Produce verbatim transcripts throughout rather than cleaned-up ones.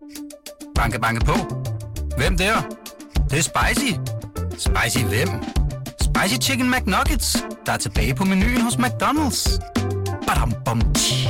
Banke, banke på. Hvem der? Det, det er spicy. Spicy hvem? Spicy Chicken McNuggets, der er tilbage på menuen hos McDonald's. Badum, bom, tji.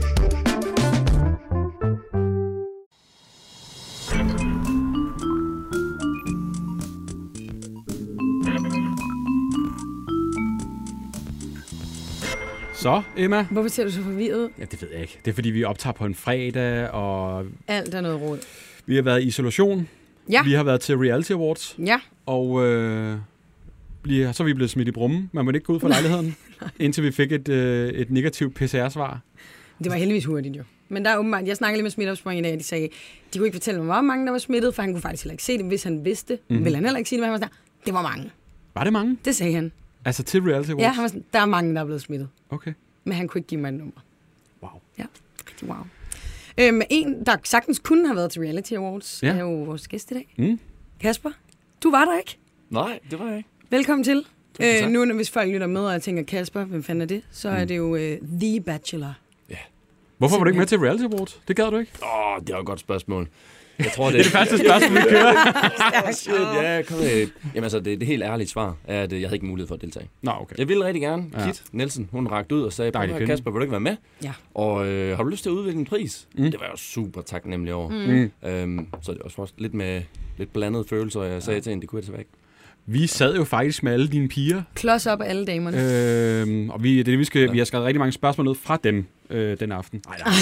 Så, Emma? Hvorfor ser du så forvirret ud? Ja, det ved jeg ikke. Det er, fordi vi optager på en fredag, og... Alt er noget råd. Vi har været i isolation. Ja. Vi har været til Reality Awards. Ja. Og øh, bliver, så er vi blevet smidt i brummen. Man måtte ikke gå ud fra lejligheden, indtil vi fik et, øh, et negativt P C R-svar. Det var heldigvis hurtigt jo. Men der er åbenbart, jeg snakkede lige med smitteopsporingen i dag, og de sagde, de kunne ikke fortælle mig, hvor mange der var smittet, for han kunne faktisk heller ikke se det. Hvis han vidste, mm-hmm. ville han heller ikke sige det, men han var sådan, det var mange. Var det mange? Det sagde han. Altså til Reality Awards? Ja, han var sådan, der er mange, der er blevet smittet. Okay. Men han kunne ikke give mig et nummer. Wow. Ja, wow. Øhm, en, der sagtens kunne have været til Reality Awards, ja. er jo vores gæst i dag. Mm. Kasper, du var der ikke? Nej, det var jeg ikke. Velkommen til. Øh, nu, hvis folk lytter med, og jeg tænker, Kasper, hvem fanden er det? Så mm. er det jo uh, The Bachelor. Ja. Hvorfor var du ikke med til Reality Awards? Det gad du ikke? Åh, oh, det var et godt spørgsmål. Jeg tror, det, det er det første spørgsmål, vi kører. Shit, ja, kom med. Jamen altså, det, det helt ærlige svar er, at jeg havde ikke mulighed for at deltage. Nå, okay. Jeg ville rigtig gerne. Ja. Kit Nielsen, hun rakte ud og sagde, Dejlig Kasper, vil du ikke være med? Ja. Og øh, har du lyst til at udvikle en pris? Mm. Det var jeg super taknemmelig over. Mm. Øhm, så det var også lidt med lidt blandede følelser, og jeg sagde ja. til hende, det kunne jeg desværre ikke. Vi sad jo faktisk med alle dine piger. Klods op af alle damerne. Øhm, og vi, det er det, vi skal, ja. vi har skrevet rigtig mange spørgsmål ned fra dem øh, den aften. Nej, nej.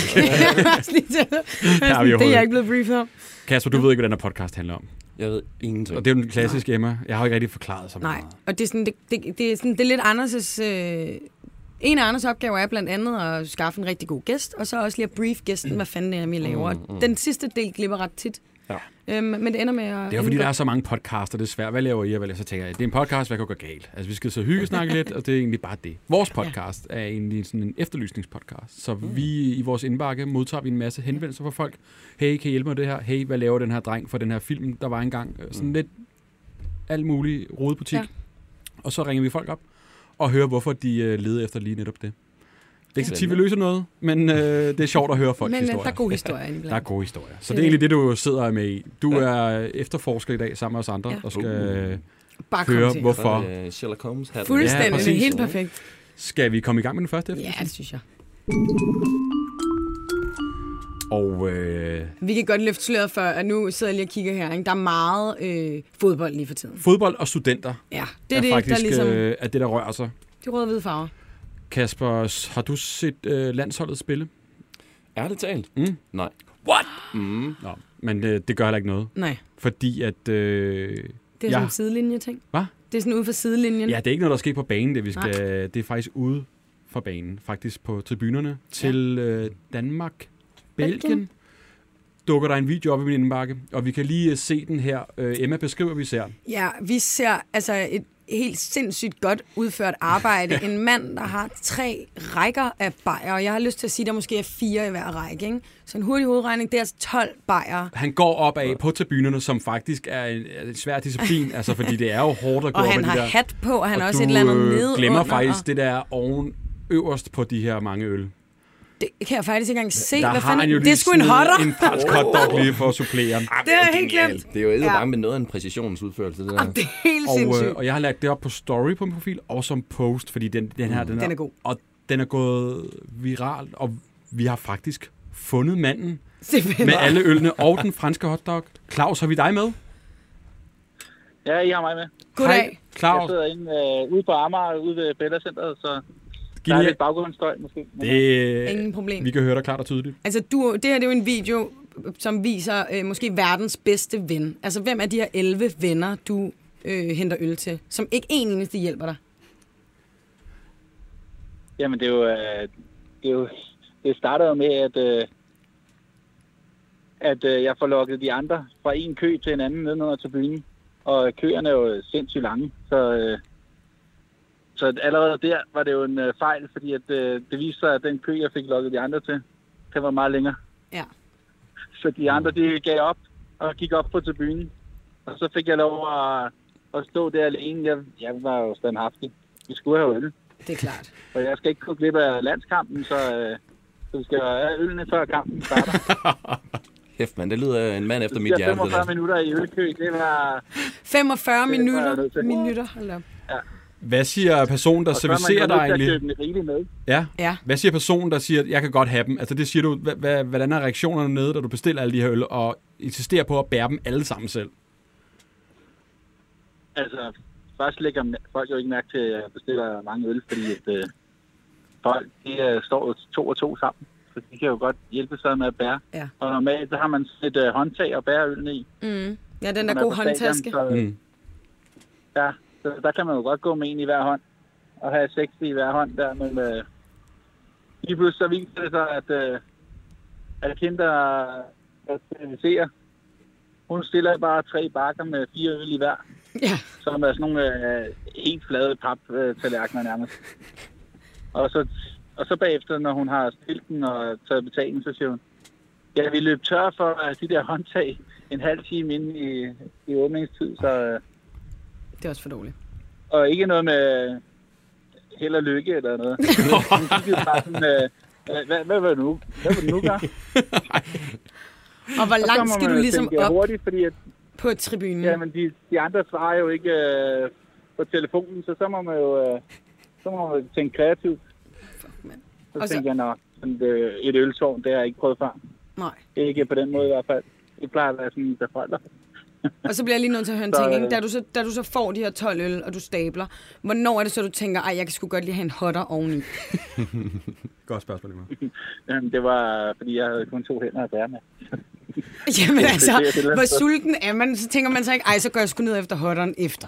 det er jeg ikke blevet briefet om. Kasper, du ved ikke, hvad den her podcast handler om. Jeg ved ingenting. Og det er jo den klassiske Emma. Jeg har ikke rigtig forklaret så meget. Nej, og det er, sådan, det, det, det er, sådan, det er lidt Anders' øh, en af Anders' opgaver er blandt andet at skaffe en rigtig god gæst, og så også lige at brief gæsten, hvad fanden det er, vi laver. Mm, mm. Den sidste del glipper ret tit. Ja. Øhm, men det ender med at... Det er jo fordi, der er så mange podcaster, det er svært. Hvad laver I? Hvad så tænker jeg, det er en podcast, hvad kan gå galt? Altså, vi skal så hygge snakke lidt, og det er egentlig bare det. Vores podcast ja. er egentlig sådan en efterlysningspodcast. Så mm. vi i vores indbakke modtager vi en masse henvendelser fra folk. Hey, kan I hjælpe mig med det her? Hey, hvad laver den her dreng for den her film, der var engang? Sådan mm. lidt alt muligt rodebutik. Ja. Og så ringer vi folk op og hører, hvorfor de øh, leder efter lige netop det. Det er ikke så tit, vi løser noget, men øh, det er sjovt at høre folks men, historier. Men der er gode historier indblandt. Der er gode historier. Så det er egentlig det, du sidder med i. Du ja. er efterforsker i dag sammen med os andre, ja. og skal uh, høre, hvorfor. Uh, Sherlock Holmes. Fuldstændig, ja, det er helt perfekt. Skal vi komme i gang med den første efterforskning? Ja, det synes jeg. Og, øh... vi kan godt løfte sløret for, at nu sidder jeg lige og kigger her. Ikke? Der er meget øh, fodbold lige for tiden. Fodbold og studenter ja, det er, er det, faktisk der ligesom... øh, er det, der rører sig. De røde og hvide farver. Kasper, har du set øh, landsholdet spille? Ærligt talt? Mm. Nej. What? Mm. Nå, men øh, det gør heller ikke noget. Nej. Fordi at... Øh, det er ja. sådan en sidelinje-ting. Hvad? Det er sådan ude for sidelinjen. Ja, det er ikke noget, der sker på banen. Det, vi skal, det er faktisk ude for banen. Faktisk på tribunerne til øh, Danmark, Belgien. Belgien. Dukker der en video op i min indbakke, og vi kan lige se den her. Øh, Emma beskriver, hvad vi ser. Ja, vi ser altså et helt sindssygt godt udført arbejde. En mand, der har tre rækker af bajer, og jeg har lyst til at sige, at der måske er fire i hver række. Ikke? Så en hurtig hovedregning, det er altså tolv bajer. Han går opad på tribunerne, som faktisk er en, en svær disciplin, altså fordi det er jo hårdt at gå og op han ad har de der. hat på, og han og har også et eller andet ned du glemmer under, faktisk og... det der oven øverst på de her mange øl. Det kan jeg faktisk ikke engang se. Der hvad fanden? Det er sgu en hotter. En fransk hotdog lige for at supplere. Det er helt glemt. Det er jo ikke ja. bare med noget af en præcisionsudførelse. Det, der. Det er helt og, sindssygt. Øh, og jeg har lagt det op på story på min profil, og som post, fordi den, den her, den, den er god. Og den er gået viralt, og vi har faktisk fundet manden med alle ølene og den franske hotdog. Claus, har vi dig med? Ja, I har mig med. Goddag. Hej, Claus. Jeg sidder inde øh, ude på Amager, ude ved Bella Centeret, så der er lidt baggrundsstøj måske. Det, ingen problem. Vi kan høre dig klart og tydeligt. Altså, du, det her det er jo en video, som viser øh, måske verdens bedste ven. Altså, hvem er de her elleve venner, du øh, henter øl til, som ikke en eneste hjælper dig? Jamen, det er jo... Øh, det, er jo det starter jo med, at, øh, at øh, jeg får lukket de andre fra en kø til en anden nedenunder tribunen. Og køerne er jo sindssygt lange, så... Øh, Så allerede der var det jo en øh, fejl, fordi at, øh, det viste sig, at den kø, jeg fik lukket de andre til, den var meget længere. Ja. Så de andre, de gav op og gik op på tribunen. Og så fik jeg lov at, at stå der alene. Jeg, jeg var jo standhaftig. Vi skulle have øl. Det er klart. Og jeg skal ikke kunne glip af landskampen, så, øh, så vi skal have ølene før kampen starter. Hæft, man, det lyder en mand efter mit hjerte. femogfyrre minutter i ølkø, det var... femogfyrre minutter, minutter, hold op. Ja. Hvad siger personen, der servicerer dig egentlig? Med. Ja. ja. Hvad siger personen, der siger, at jeg kan godt have dem? Altså det siger du, hvad, hvordan er reaktionerne nede, da du bestiller alle de her øl, og insisterer på at bære dem alle sammen selv? Altså, først lægger folk jo ikke mærke til, at jeg bestiller mange øl, fordi at, øh, folk de, uh, står to og to sammen. Så de kan jo godt hjælpe sig med at bære. Ja. Og normalt så har man et uh, håndtag at bære ølene i. Mm. Ja, den der gode håndtaske. Så, mm. Ja, så der kan man jo godt gå med en i hver hånd. Og have seks i hver hånd der. Men uh, lige pludselig så viser det sig, at, uh, at hende, der servicerer, hun stiller bare tre bakker med fire øl i hver. Ja. Som er sådan nogle uh, helt flade pap-tallerkener nærmest. Og så, og så bagefter, når hun har stillet den og taget betaling, så siger hun, ja, vi løb tør for uh, de der håndtag en halv time inde i, i åbningstid. Så, uh, det er også for dårligt. Og ikke noget med held og lykke eller noget. Hun kiggede bare sådan, uh, hvad, hvad vil du nu? Hvad vil du nu gøre? Og hvor langt skal du ligesom op hurtigt, fordi at, på tribunen? Ja, men de, de andre svarer jo ikke uh, på telefonen, så så må man jo uh, så må man tænke kreativt. Fuck, så og tænker så... jeg, sådan, det, et øltårn, det har jeg ikke prøvet før. Nej. Ikke på den måde i hvert fald. Det plejer at være sådan, der folder. Og så bliver jeg lige nødt til at høre en ting, ikke? Da du, så, da du så får de her tolv øl, og du stabler, hvornår er det så, du tænker, ej, jeg kan sgu godt lige have en hotter oveni? Godt spørgsmål, Emma. Jamen, det var, fordi jeg havde kun to hænder at bære med. Jamen altså, hvor sulten er man, så tænker man så ikke, ej, så går jeg sgu ned efter hotteren efter.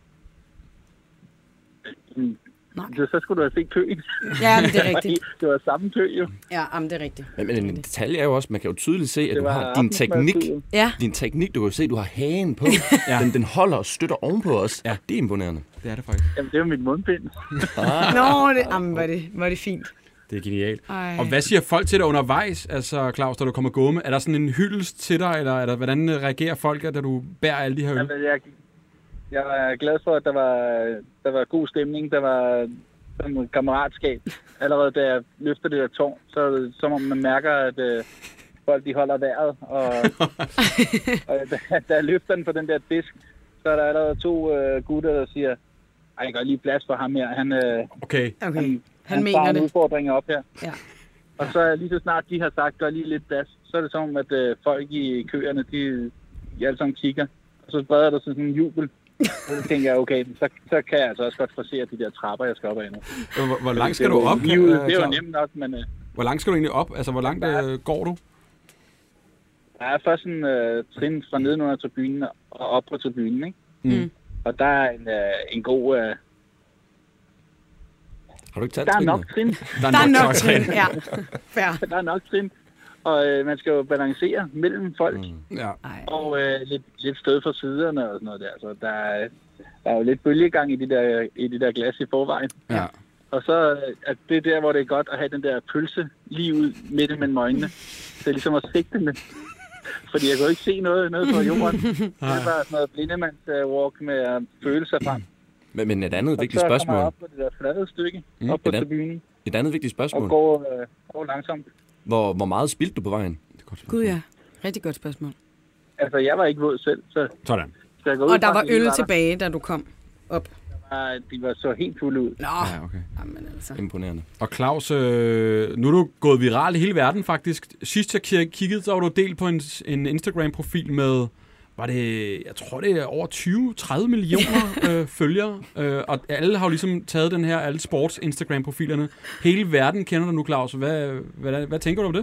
Mm. Nej. Så, så skulle du have set køen. Ja, men det er rigtigt. Det var samme kø jo. Ja, men det er rigtigt. Men, men en detalje er jo også, man kan jo tydeligt se, at du har din teknik. Ja. Din teknik, du kan jo se, at du har hagen på. Ja. Den, den holder og støtter ovenpå os. Ja, det er imponerende. Det er det faktisk. Jamen, det er jo mit mundbind. ah. Nå, det, jamen, var, det, var det fint. Det er genialt. Ej. Og hvad siger folk til dig undervejs, altså Claus, da du kommer gående? Er der sådan en hyldest til dig, eller er der, hvordan reagerer folk, da du bærer alle de her øl? Jamen, jeg, jeg var glad for, at der var, der var god stemning, der var sådan kammeratskab. Allerede da jeg løfter det der tårn, så som om man mærker, at øh, folk de holder vejret. Og, og da, da jeg løfter den på den der disk, så er der allerede to øh, gutter, der siger, ej, jeg gør lige plads for ham her. Han, øh, okay. okay. han, han, han mener det. Udfordringer op her. Ja. Og så lige så snart de har sagt, gør lige lidt plads, så er det som, at øh, folk i køerne, de, de alle sammen kigger. Og så breder der sådan en jubel. Så tænker jeg, okay, så, så kan jeg altså også godt forsere de der trapper, jeg skal op ad nu. Hvor, hvor langt skal du op? Det er jo, det er jo nemt nok, men... Uh, hvor langt skal du egentlig op? Altså, hvor langt uh, går du? Der er først en uh, trin fra nedenunder tribunen og op på tribunen, ikke? Mm. Og der er en, uh, en god... Uh, Har du ikke taget der er trinene? nok trin. Der er nok, nok trin, ja. Fair. Der er nok trin. Og øh, man skal jo balancere mellem folk. Mm. Ja. Og øh, lidt, lidt stød for siderne og sådan noget der. Så der er, der er jo lidt bølgegang i de der, i de der glas i forvejen. Ja. Og så er det der, hvor det er godt at have den der pølse lige ud midt mellem øjnene. Det er ligesom at sigte med. Fordi jeg kan jo ikke se noget nede på jorden. Det er bare sådan noget blindemands-walk med at føle sig frem. Men, men et andet og vigtigt spørgsmål. Og så kommer jeg op på det der flade stykke, mm. op på tribunen. Et andet vigtigt spørgsmål. Og går, øh, går langsomt. Hvor, hvor meget spildte du på vejen? Gud ja, rigtig godt spørgsmål. Altså, jeg var ikke våd selv, så... Sådan. så jeg og der var øl tilbage, da du kom op? Var, de var så helt fulde ud. Nå, ja, okay. Jamen, altså. Imponerende. Og Claus, øh, nu er du gået viral i hele verden faktisk. Sidst jeg kiggede, så var du delt på en, en Instagram-profil med... Var det, jeg tror det er over tyve til tredive millioner øh, følgere, øh, og alle har jo ligesom taget den her, alle sports Instagram-profilerne. Hele verden kender dig nu, Claus. Hvad, hvad, hvad tænker du om det?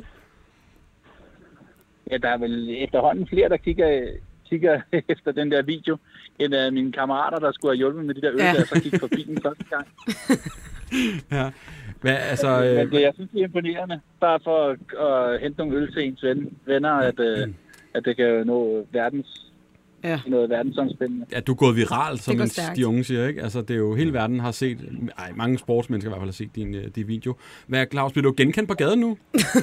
Ja, der er vel efterhånden flere, der kigger, kigger efter den der video, end uh, mine kammerater, der skulle have hjulpet med de der øl, ja. Der så gik forbi den første gang. Ja, hvad, altså... Øh... Men det, jeg synes, det er imponerende, bare for at, at hente nogle øl til ens ven, venner, at, uh, at det kan nå verdens... Ja. Noget verdensomspændende. Ja, du er gået viral, som de unge siger, ikke? Altså, det er jo hele verden har set, ej, mange sportsmennesker i hvert fald har set din, din video. Hvad, Claus, bliver du genkendt på gaden nu?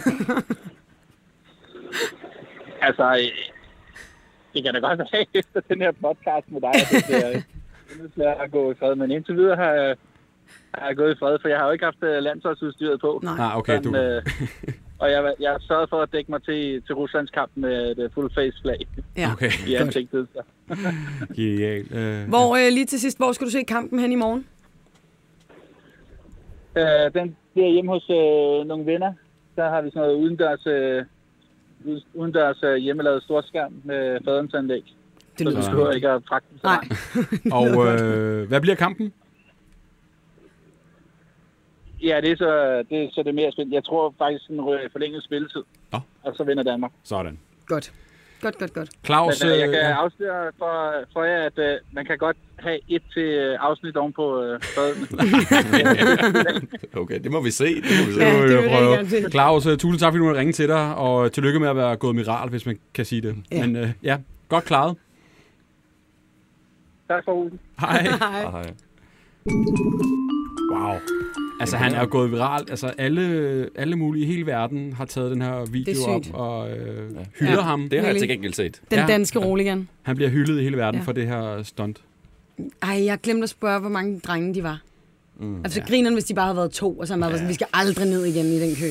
altså, det kan da godt være efter den her podcast med dig, at det er svært at gå i fred, men indtil videre har jeg, har jeg gået i fred, for jeg har jo ikke haft landsholdsudstyret på. Nej, ah, okay, sådan, du... øh, Og jeg, jeg sørgede for at dække mig til, til Ruslands kamp med et full face flag Ja, Okay. i ansigtet. Så. Genial. Øh, Hvor, øh, lige til sidst, hvor skal du se kampen hen i morgen? Øh, den bliver hjemme hos øh, nogle venner. Der har vi sådan noget udendørs, øh, udendørs øh, hjemmelavet storskærm med faderens-anlæg. Det Så lyder du sgu- behøver ikke at fragte den så Nej. langt. og øh, hvad bliver kampen? Ja, det er så det, er, så det er mere spændt. Jeg tror faktisk, den rører forlænget spilletid. Nå. Og så vinder Danmark. Sådan. Godt. Godt, godt, godt. Claus, Men øh, jeg øh, kan ja. afsløre for, for jer, at øh, man kan godt have et til øh, afsnit oven på øh, fadene. Okay, det må vi se. Det må vi se. Ja, må vi det jo vil jeg prøve. gerne se. Claus, øh, tusind tak, fordi du måtte ringe til dig, og tillykke med at være gået viral, hvis man kan sige det. Ja. Men øh, ja, godt klaret. Tak for ugen. Hej. Hej. Hej. Wow. Altså, han er jo gået viralt. Altså, alle, alle mulige i hele verden har taget den her video Det er op sygt. og øh, Ja. hylder Ja. ham. Det har jeg Really? til gengæld set. Den Ja. danske roligan. Han bliver hyldet i hele verden Ja. for det her stunt. Ej, jeg glemte at spørge, hvor mange drenge de var. Mm. Altså, ja. Grinerne, hvis de bare havde været to, og så havde man været sådan, vi skal aldrig ned igen i den kø.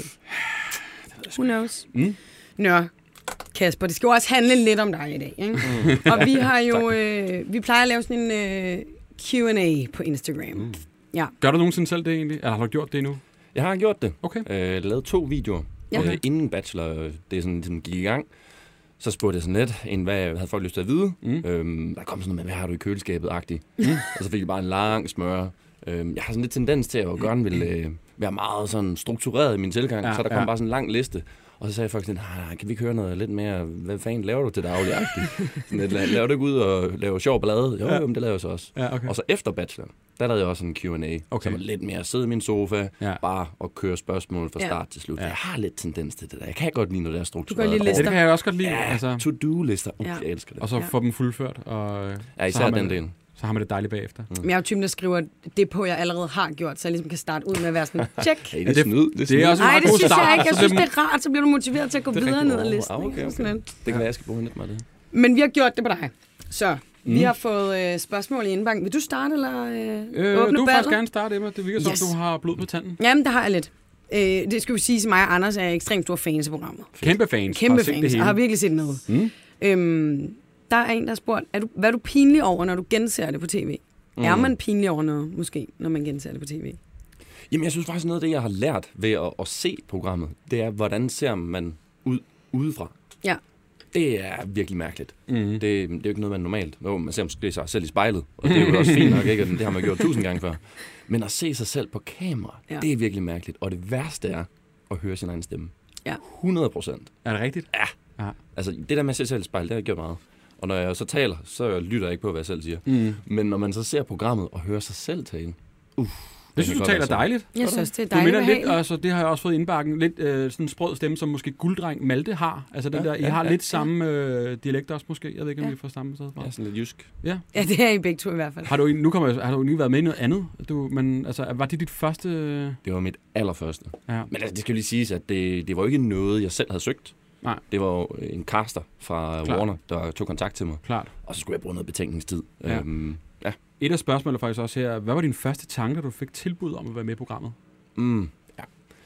Who knows? Mm. Nå, Kasper, det skal jo også handle lidt om dig i dag, ikke? Mm. Og vi har jo, øh, vi plejer at lave sådan en øh, Q and A på Instagram. Mm. Ja. Gør du nogensinde selv det egentlig? Eller har du gjort det endnu? Jeg har gjort det. Okay. Øh, lavet to videoer. Ja. Okay. Øh, inden bachelor, det er sådan, ligesom gik i gang. Så spurgte jeg sådan lidt, en, hvad havde folk lyst til at vide. Mm. Øhm, der kom sådan noget med, hvad har du i køleskabet-agtigt. Mm. Og så fik jeg bare en lang smør. Øhm, jeg har sådan lidt tendens til at gerne vil øh, være meget sådan struktureret i min tilgang. Ja, Så der kom ja. bare sådan en lang liste. Og så sagde folk sådan, nej, kan vi ikke høre noget lidt mere, hvad fanden laver du til daglig-agtigt? Sådan lidt, laver du ikke ud og lave sjov ballade? Jo, Ja. jo, men det laver jeg så også. Ja, okay. Og så efter bachelor, der lavede jeg også en Q and A, Okay. som var lidt mere at sidde i min sofa, Ja. bare og køre spørgsmål fra Ja. start til slut. Ja. Jeg har lidt tendens til det der. Jeg kan godt lide, når det er struktureret. Du kan lide Ja, lister. det kan jeg også godt lide. Ja, Altså, to-do-lister. Uh, Ja. jeg elsker det. og så Ja. få dem fuldført. Og, øh, Ja, så især har man, den del. Så har man det dejligt bagefter. Men jeg er jo typen, der skriver det på, jeg allerede har gjort, så jeg ligesom kan starte ud med at være sådan, check. Hey, det Ja, er det- snyd. Det er, det er snyd. også- Nej, meget det god synes start, jeg ikke. Jeg så synes, bliver det er rart, så bliver du motiveret til at gå Det er videre rigtigt. ned ad listen. Ah, okay, ikke? okay. Sådan lidt. Det kan være, jeg skal bruge lidt med det. Men vi har gjort det på dig. Så, mm. vi har fået øh, spørgsmål i indbanken. Vil du starte, eller øh, Øh, åbne du vil faktisk ballet? gerne starte, Emma. Det virker som, Yes. du har blod på tanden. Jamen, det har jeg lidt. Øh, det skal vi sige, at mig og Anders er ekstremt store fans af programmet. Kæmpe fans. Kæmpe Har set det fans, og hele. har virkelig set med. Mm. Øhm, der er en, der har spurgt, er du, hvad er du pinlig over, når du genser det på tv? Mm. Er man pinlig over noget, måske, når man genser det på tv? Jamen, jeg synes faktisk, noget af det, jeg har lært ved at, at se programmet, det er, hvordan ser man ud udefra. Ja. Det er virkelig mærkeligt. Mm. Det, det er jo ikke noget, man normalt... Jo, man ser måske sig selv i spejlet, og det er jo også fint nok, ikke? Og det har man gjort tusind gange før. Men at se sig selv på kamera, Ja. ja. det er virkelig mærkeligt. Og det værste er at høre sin egen stemme. Ja. hundrede procent. Er det rigtigt? Ja. Ja. Altså, det der med at se sig selv i spejlet, det har jeg gjort meget. Og når jeg så taler, så lytter jeg ikke på, hvad jeg selv siger. Mm. Men når man så ser programmet og hører sig selv tale, uh, Jeg synes, du taler dejligt. Jeg synes, det er Du dejligt minder lidt, behageligt. altså, det har jeg også fået indbakken, lidt øh, sådan en sprød stemme, som måske gulddreng Malte har. Altså den Ja, der, I ja, har ja, lidt samme øh, dialekt også måske. Jeg ved ikke, om Ja. I får samme sted fra. Ja, sådan lidt jysk. Ja. Ja, det er I begge to i hvert fald. Har du, nu kommer, jeg- har du lige været med i noget andet? Du, men altså, var det dit første... øh, Det var mit allerførste. Ja. Men altså, det skal jo lige siges, at det, det var jo ikke noget, jeg selv havde søgt. Nej. Det var jo en caster fra Klart. Warner, der tog kontakt til mig. Klart. Og så skulle jeg bruge noget betænkningstid. Ja. Øhm, ja. Et af spørgsmålene faktisk også her. Hvad var din første tanke, da du fik tilbud om at være med i programmet? Mm, ja.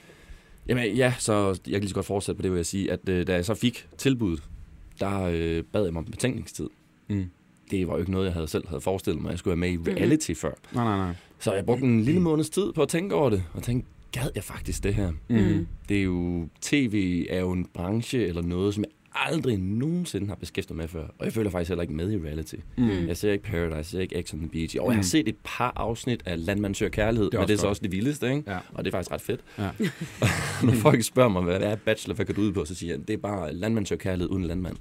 Jamen ja, så jeg kan lige så godt fortsætte på det, vil jeg sige, at øh, da jeg så fik tilbuddet, der øh, bad jeg mig om betænkningstid. Mm. Det var jo ikke noget, jeg havde selv havde forestillet mig, at jeg skulle være med i reality før. Nej, nej, nej. Så jeg brugte en lille måneds tid på at tænke over det, og tænkte, gad jeg faktisk det her? Mm. Det er jo, tv er jo en branche eller noget, som jeg aldrig nogensinde har beskæftiget mig med før. Og jeg føler faktisk heller ikke med i reality. Mm. Jeg ser ikke Paradise, jeg ser ikke X on the Beach. Og jeg Mm. har set et par afsnit af Landmand søger kærlighed, Det er men også det er så godt. også det vildeste, ikke? Ja. Og det er faktisk ret fedt. Ja. Når folk spørger mig, hvad er bachelor, hvad kan du ud på, så siger jeg, det er bare Landmand søger kærlighed uden landmand.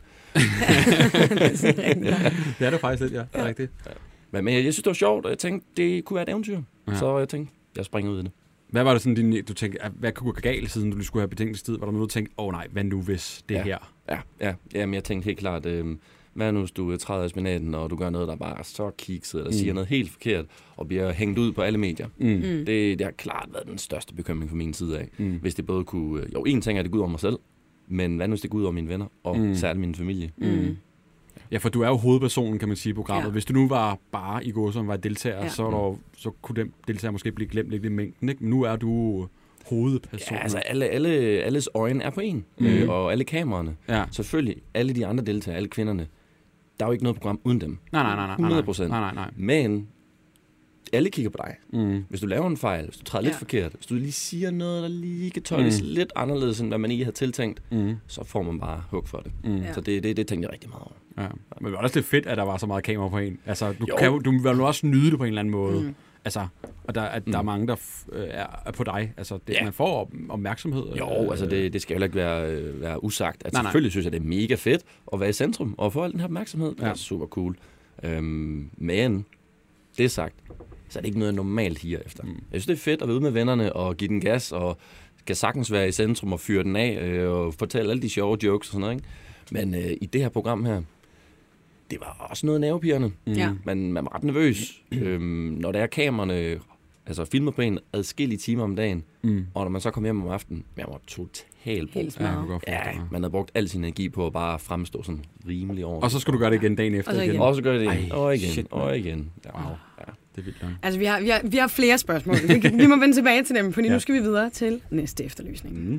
Det er det faktisk lidt, ja. Det er rigtigt. Men, men jeg, jeg synes, det var sjovt, og jeg tænkte, det kunne være et eventyr. Ja. Ja. Så jeg tænkte, jeg springer ud i det. Hvad var det sådan, din, du tænkte, at hvad kunne gå galt, siden du lige skulle have betænkningstid? Var der noget, du tænkte, åh oh, nej, hvad nu hvis det er Ja. her? Ja, ja. Jamen, jeg tænkte helt klart, øh, hvad nu, hvis du træder i spinaten, og du gør noget, der bare er så kikset, eller mm. siger noget helt forkert, og bliver hængt ud på alle medier. Mm. Mm. Det, det har klart været den største bekymring fra min side af. Mm. Hvis det både kunne... Jo, en ting er, at det går ud over mig selv, men hvad nu, hvis det går ud over mine venner, og Mm. mm. særligt min familie. Mm. Ja, for du er jo hovedpersonen, kan man sige, i programmet. Ja. Hvis du nu var bare i går, som var deltager, Ja. så, var der, jo- så kunne den deltager måske blive glemt lidt i mængden, ikke? Men nu er du hovedpersoner. Ja, altså alle, alle, alles øjne er på en, mm. øh, og alle kameraerne. Ja. Selvfølgelig, alle de andre deltagere, alle kvinderne, der er jo ikke noget program uden dem. Nej, nej, nej. nej hundrede procent. Nej, nej, nej. Men alle kigger på dig. Mm. Hvis du laver en fejl, hvis du træder ja. lidt forkert, hvis du lige siger noget, der lige kan tolkes mm. lidt anderledes, end hvad man ikke havde tiltænkt, mm. så får man bare hug for det. Mm. Så det, det, det tænkte jeg rigtig meget over. Ja. Men det var også lidt fedt, at der var så meget kamera på en. Altså, du, kan, du vil jo også nyde det på en eller anden måde. Mm. Altså, og der, at der mm. er mange, der f- er, er på dig. Altså, det, ja. man får op- opmærksomhed. Jo, øh, altså det, det skal jo ikke være, være usagt. Altså, nej, selvfølgelig nej. synes jeg, det er mega fedt at være i centrum og få al den her opmærksomhed. Det ja. er super cool. Øhm, men, det sagt, så er det ikke noget, jeg normalt higer efter. Mm. Jeg synes, det er fedt at være ude med vennerne og give den gas, og skal sagtens være i centrum og fyre den af, øh, og fortælle alle de sjove jokes og sådan noget, ikke? Men øh, i det her program her, det var også noget nervepirrende. Mm. Ja. Man, man var ret nervøs, mm. øhm, når der er kameraerne, altså filmer på en adskillige timer om dagen, mm. og når man så kom hjem om aftenen, man var totalt brugt. Ja, ja, man havde brugt al sin energi på at bare fremstå sådan rimelig ordentligt. Og så skulle du gøre det igen dagen efter. Og så igen. Og så gør det igen. Ej, og igen. Shit, og igen. Ja. Wow. Ja. Det er vildt langt. Altså, vi har, vi, har, vi har flere spørgsmål. Vi, vi må vende tilbage til dem, for ja. nu skal vi videre til næste efterlysning. Mm.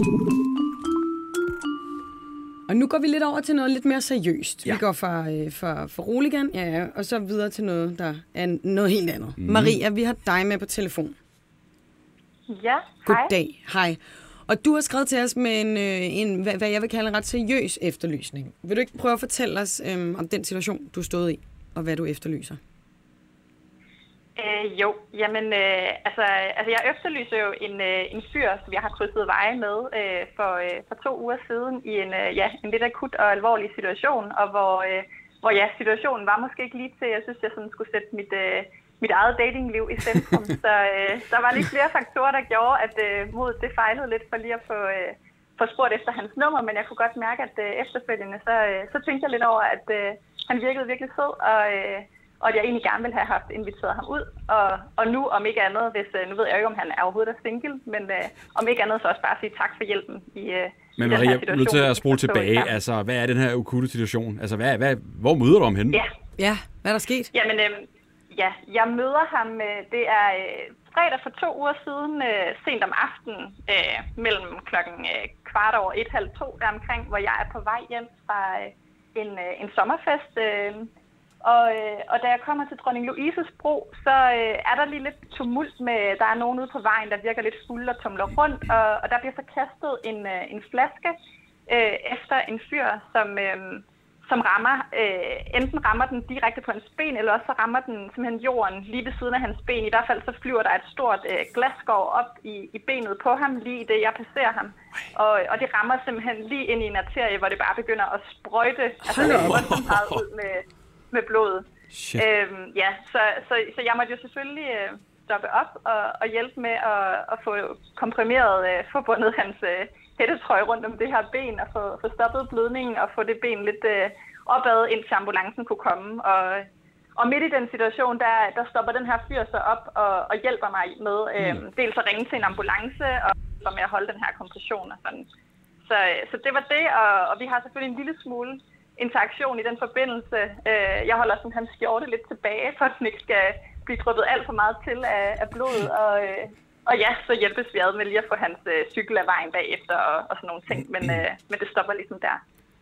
Og nu går vi lidt over til noget lidt mere seriøst. Ja. Vi går fra, øh, fra, fra Roligan, ja, og så videre til noget, der er noget helt andet. Mm. Maria, vi har dig med på telefon. Ja, hej. Goddag, hej. Og du har skrevet til os med en, øh, en hvad, hvad jeg vil kalde en ret seriøs efterlysning. Vil du ikke prøve at fortælle os øh, om den situation, du stod i, og hvad du efterlyser? Øh, jo, jamen, øh, altså, altså jeg efterlyser jo en, øh, en fyr, som jeg har krydset veje med øh, for, øh, for to uger siden i en, øh, ja, en lidt akut og alvorlig situation, og hvor, øh, hvor ja, situationen var måske ikke lige til, jeg synes, jeg sådan skulle sætte mit, øh, mit eget datingliv i centrum. Så øh, der var lige flere faktorer, der gjorde, at øh, modet det fejlede lidt for lige at få, øh, få spurgt efter hans nummer, men jeg kunne godt mærke, at øh, efterfølgende, så, øh, så tænkte jeg lidt over, at øh, han virkede virkelig sød, og øh, og at jeg egentlig gerne ville have haft inviteret ham ud. Og, og nu, om ikke andet, hvis, nu ved jeg ikke, om han er overhovedet er single, men øh, om ikke andet, så også bare sige tak for hjælpen i, øh, men i Maria, den her situation. Men Maria, til at spole tilbage. Altså, hvad er den her akutte situation? Altså, hvad, hvad, hvor møder du ham henne? Ja, ja. Hvad er der sket? Jamen, øh, ja, jeg møder ham, øh, det er øh, fredag for to uger siden, øh, sent om aftenen, øh, mellem klokken øh, kvart over et, halv to, deromkring, hvor jeg er på vej hjem fra øh, en, øh, en sommerfest. Øh, Og, øh, og da jeg kommer til Dronning Louises Bro, så øh, er der lige lidt tumult med, der er nogen ude på vejen, der virker lidt fulde og tumler rundt, og, og der bliver så kastet en, øh, en flaske øh, efter en fyr, som, øh, som rammer, øh, enten rammer den direkte på hans ben, eller også så rammer den simpelthen jorden lige ved siden af hans ben. I hvert fald så flyver der et stort øh, glasskår op i, i benet på ham, lige i det jeg passerer ham. Og, og det rammer simpelthen lige ind i en arterie, hvor det bare begynder at sprøjte, altså voldsomt meget ud med... med blodet. Øhm, ja, så, så, så jeg måtte jo selvfølgelig øh, stoppe op og, og hjælpe med at, at få komprimeret, øh, forbundet hans øh, hættetrøje rundt om det her ben, og få, få stoppet blødningen og få det ben lidt øh, opad, indtil ambulancen kunne komme. Og, og midt i den situation, der, der stopper den her fyr så op og, og hjælper mig med øh, mm. dels at ringe til en ambulance og med at holde den her kompression og sådan. Så, så det var det, og, og vi har selvfølgelig en lille smule interaktion i den forbindelse. Jeg holder sådan hans skjorte lidt tilbage, for at den ikke skal blive dryppet alt for meget til af, af blodet. Og, og ja, så hjælpes vi ad med lige at få hans cykel af vejen bagefter og, og sådan nogle ting. Men, men det stopper ligesom der.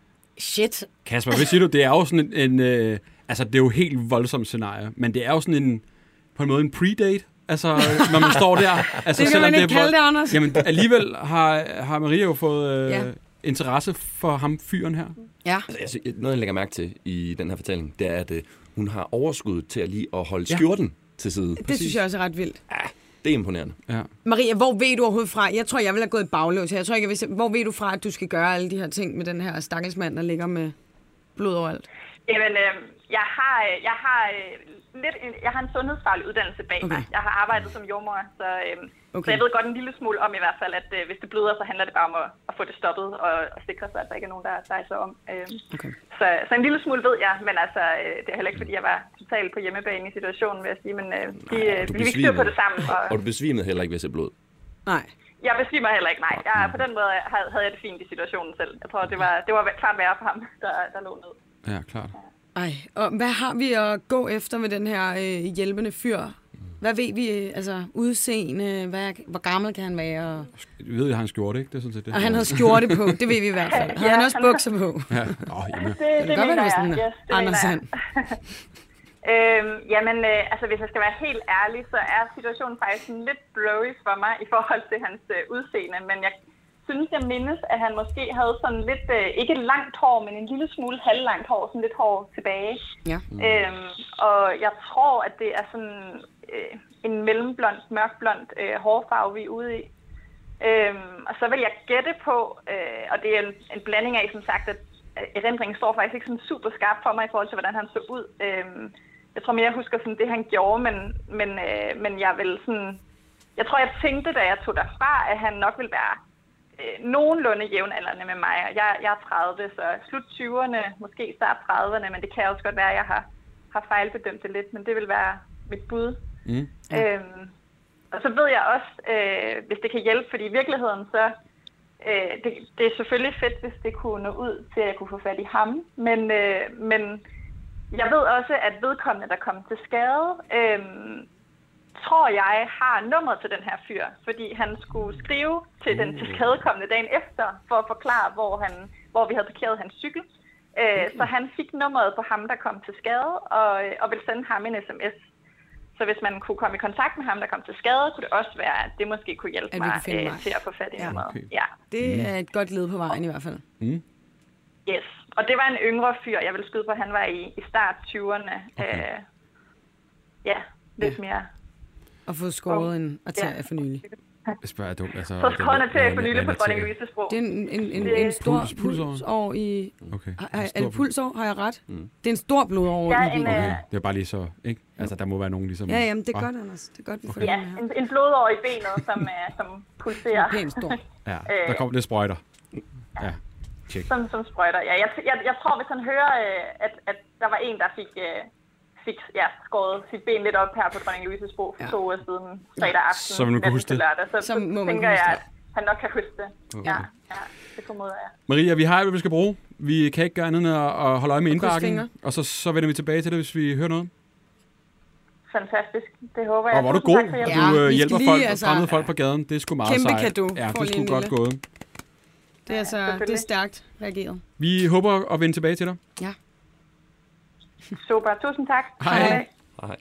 Shit. Kasper, hvad siger du? Det er jo sådan en... en øh, altså, det er jo helt voldsomt scenarie, men det er jo sådan en... På en måde en predate. Altså, når man står der... Altså, det kan man ikke kalde det, Anders. Jamen, alligevel har, har Maria jo fået... Øh, ja. interesse for ham, fyren her? Ja. Altså, noget, jeg lægger mærke til i den her fortælling, det er, at uh, hun har overskud til at lige at holde skjorten ja. til side. Det Præcis. synes jeg også er ret vildt. Ja, det er imponerende. Ja. Maria, hvor ved du overhovedet fra? Jeg tror, jeg vil have gået i baglås. Jeg tror ikke, jeg vidste, hvor ved du fra, at du skal gøre alle de her ting med den her stakkelsmand, der ligger med blod overalt? Jamen, øh, jeg har, jeg har øh, lidt, jeg har en sundhedsfaglig uddannelse bag okay. mig. Jeg har arbejdet som jordmor, så, øh, okay. så jeg ved godt en lille smule om i hvert fald, at øh, hvis det bløder, så handler det bare om at, at få det stoppet og, og sikre sig, at der ikke er nogen, der der er så om. Øh, okay. så, så en lille smule ved jeg, men altså, øh, det er heller ikke, fordi jeg var totalt på hjemmebane i situationen, vil jeg sige, men øh, de, nej, vi fik styr på det sammen. Og, og du besvimede heller ikke ved at se blod? Nej. Jeg besvimer heller ikke, nej. Jeg, på den måde havde jeg det fint i situationen selv. Jeg tror, det var, det var klart værre for ham, der, der lå ned. Ja, klart. Ej, og hvad har vi at gå efter med den her øh, hjælpende fyr? Hvad ved vi? Altså, udseende, hvad, hvor gammel kan han være? Vi ved, at han skjorte, ikke? Det er sådan set det. Og han havde skjorte på, det ved vi i hvert fald. Havde Ja, han også han bukser på? Ja. Oh, Det, det, det Det kan godt være, mener det var jeg. sådan, Yes, det Anders mener han. jeg. øhm, jamen, øh, altså hvis jeg skal være helt ærlig, så er situationen faktisk en lidt blurry for mig i forhold til hans øh, udseende. Men jeg synes, jeg mindes, at han måske havde sådan lidt, øh, ikke langt hår, men en lille smule halvlangt hår, sådan lidt hår tilbage. Ja. Øhm, og jeg tror, at det er sådan øh, en mellemblond, mørkblond øh, hårfarve, vi er ude i. Øhm, og så vil jeg gætte på, øh, og det er en, en blanding af, som sagt, at erindringen står faktisk ikke sådan super skarp for mig i forhold til, hvordan han så ud. Øhm, jeg tror mere, jeg husker sådan det, han gjorde, men, men, øh, men jeg vil sådan... Jeg tror, jeg tænkte, da jeg tog derfra, at han nok ville være øh, nogenlunde jævnaldrende med mig. Jeg, jeg er tredive, så slut tyverne, måske start trediverne, men det kan også godt være, at jeg har, har fejlbedømt det lidt, men det vil være mit bud. Mm. Øhm, og så ved jeg også, øh, hvis det kan hjælpe, fordi i virkeligheden så... Øh, det, det er selvfølgelig fedt, hvis det kunne nå ud til, at jeg kunne få fat i ham, men, øh, men jeg ved også, at vedkommende, der kom til skade, øh, tror jeg har nummeret til den her fyr, fordi han skulle skrive til den til skadekommende dagen efter, for at forklare, hvor, han, hvor vi havde parkeret hans cykel. Øh, så han fik nummeret på ham, der kom til skade, og, og ville sende ham en sms. Så hvis man kunne komme i kontakt med ham, der kom til skade, kunne det også være, at det måske kunne hjælpe mig, mig øh, til at få fat i ja, nummeret. okay. Ja. Det er et godt led på vejen i hvert fald. Mm. Yes. Og det var en yngre fyr, jeg ville skyde på, han var i, i start tyverne. Okay. Øh, ja, lidt Ja. mere. Og få skåret en arterie for nylig. Jeg spørger jeg dumt. Altså, Så skåret en arterie for hvad- nylig hvad på Dronning arterie? Louises Bro. Det er en, en, en, Det er en stor puls- pulsår. pulsår i... Okay. Har, En er stor- det pulsår? Har jeg ret? Mm. Det er en stor blodår Ja, i en, bilen. øh, Okay. Det er bare lige så, ikke? Altså, der må være nogen ligesom... Ja, jamen, det er Ah, godt, Anders. Det er godt, vi får Okay. det Ja, med her. en, en blodår i benet, som, uh, som pulserer. Pænt stor. Ja, der kommer lidt sprøjter. Ja, tjek. Som, som sprøjter. Ja, jeg, jeg, jeg tror, hvis han hører, øh, at, at der var en, der fik, øh, fik ja, skåret sit ben lidt op her på Dronning Louises Bro for Ja. to uger siden, fredag aften, Så vil man kunne natten huske til det. lørdag, så, Så så må man tænker kunne jeg, huske at han nok kan huske det. Okay. Ja, ja, det formoder jeg. Maria, vi har alt, hvad vi skal bruge. Vi kan ikke gøre andet end at at holde øje med Og indbakken. krydsfingre. Og så, så vender vi tilbage til det, hvis vi hører noget. Fantastisk. Det håber jeg. Og hvor er du Tusind god. tak for Ja, hjælpen. Du øh, vi skal hjælper lige, folk, altså, fremmede folk på gaden. Det er sgu meget kæmpe sejt. cadeau. Ja, Får det er lige sgu en godt lille. gået. Det er, altså, det er selvfølgelig. stærkt reageret. Vi håber at vende tilbage til dig. Ja. Super. Tusind tak. Hej. Hej.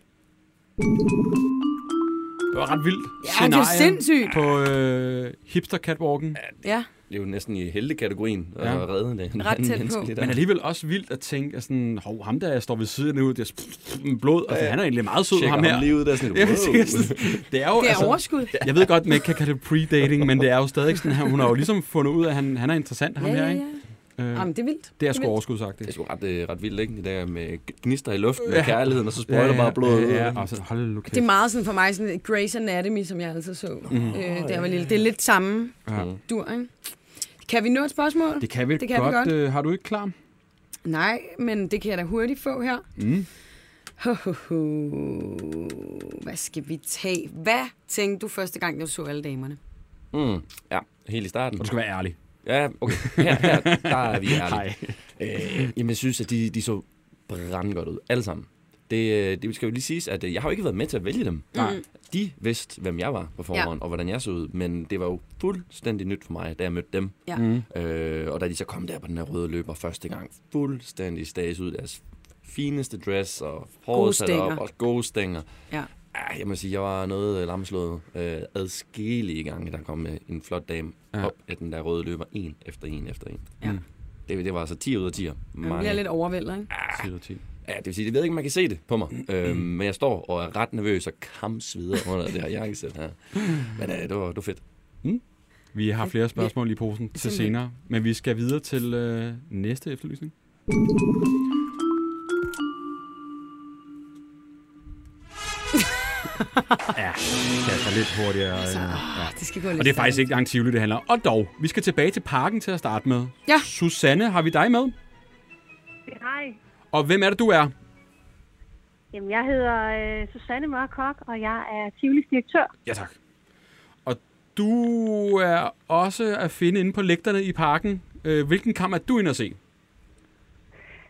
Det var ret vildt Ja, det er sindssygt. på øh, hipster-catwalken. Ja, Det er jo næsten i heldekategorien at Ja. redde det. En Ret anden tæt på. menneske der. Men alligevel også vildt at tænke, at sådan, hov, ham der står ved siden ud, der er blod, og han er egentlig meget sød, Tjekker ham her. ham lige ud der sådan, Ja, wow. præcis. Det er jo, det er altså, overskud. jeg ved godt, man ikke kan kalde det predating, men det er jo stadig sådan, her, hun har jo ligesom fundet ud af, at han, han er interessant, ham Ja, her, ja, ikke? ja. Øh, Jamen, det er vildt. det er sgu vildt. overskud sagt, Det er det. sgu ret, øh, ret vildt, ikke? Det der med gnister i luften med Ja. kærligheden, og så sprøjter bare blodet ud. Ja, ja, og så hold nu kæft. Det er meget sådan for mig sådan Grey's Anatomy, som jeg altid så. Mm. Øh, der var lille. Det er lidt samme Ja. dur, ikke? Kan vi nå et spørgsmål? Det kan vi, Det kan vi godt. godt. Øh, har du ikke klar? Nej, men det kan jeg da hurtigt få her. Mm. Ho, ho, ho. Hvad skal vi tage? Hvad tænkte du første gang, du så alle damerne? Mm. Ja, helt i starten. Og du skal være ærlig. Ja, okay. Her, her der er vi ærlige. Nej. Øh, jamen, jeg synes, at de, de så brandgodt ud. Alle sammen. Det, det skal jo lige siges, at jeg har jo ikke været med til at vælge dem. Nej. De vidste, hvem jeg var på forhånd, ja. og hvordan jeg så ud. Men det var jo fuldstændig nyt for mig, da jeg mødte dem. Ja. Mm. Øh, og da de så kom der på den her røde løber første gang, fuldstændig stages ud. Deres fineste dress og Gode håret sat stænger. op og gode stænger. Ja. Ah, jeg må sige, jeg var noget øh, lamslået øh, adskillige gange, der kom øh, en flot dame Ja. ja. op af den der røde løber, en efter en efter en. Ja. Mm. Det, det var altså ti ud af ti. Man bliver lidt overvældet, ikke? ti ud af ti. Ja, det vil sige, jeg ved ikke, om man kan se det på mig. øhm, men jeg står og er ret nervøs og kamsvider under det her jakkesæt her. Men øh, det, var, det var fedt. Vi har flere spørgsmål i posen til Simpelthen. senere, men vi skal videre til øh, næste efterlysning. Ja, det er altså lidt hurtigere. Altså, øh, åh, ja. det skal gå lidt Og det er faktisk stærkt. ikke engang Tivoli, det handler om. Og dog, vi skal tilbage til parken til at starte med. Ja. Susanne, har vi dig med? Hej. Og hvem er det, du er? Jamen, jeg hedder øh, Susanne Mørkok, og jeg er Tivolis direktør. Ja, tak. Og du er også at finde inde på lægterne i parken. Øh, hvilken kamp er du inde at se?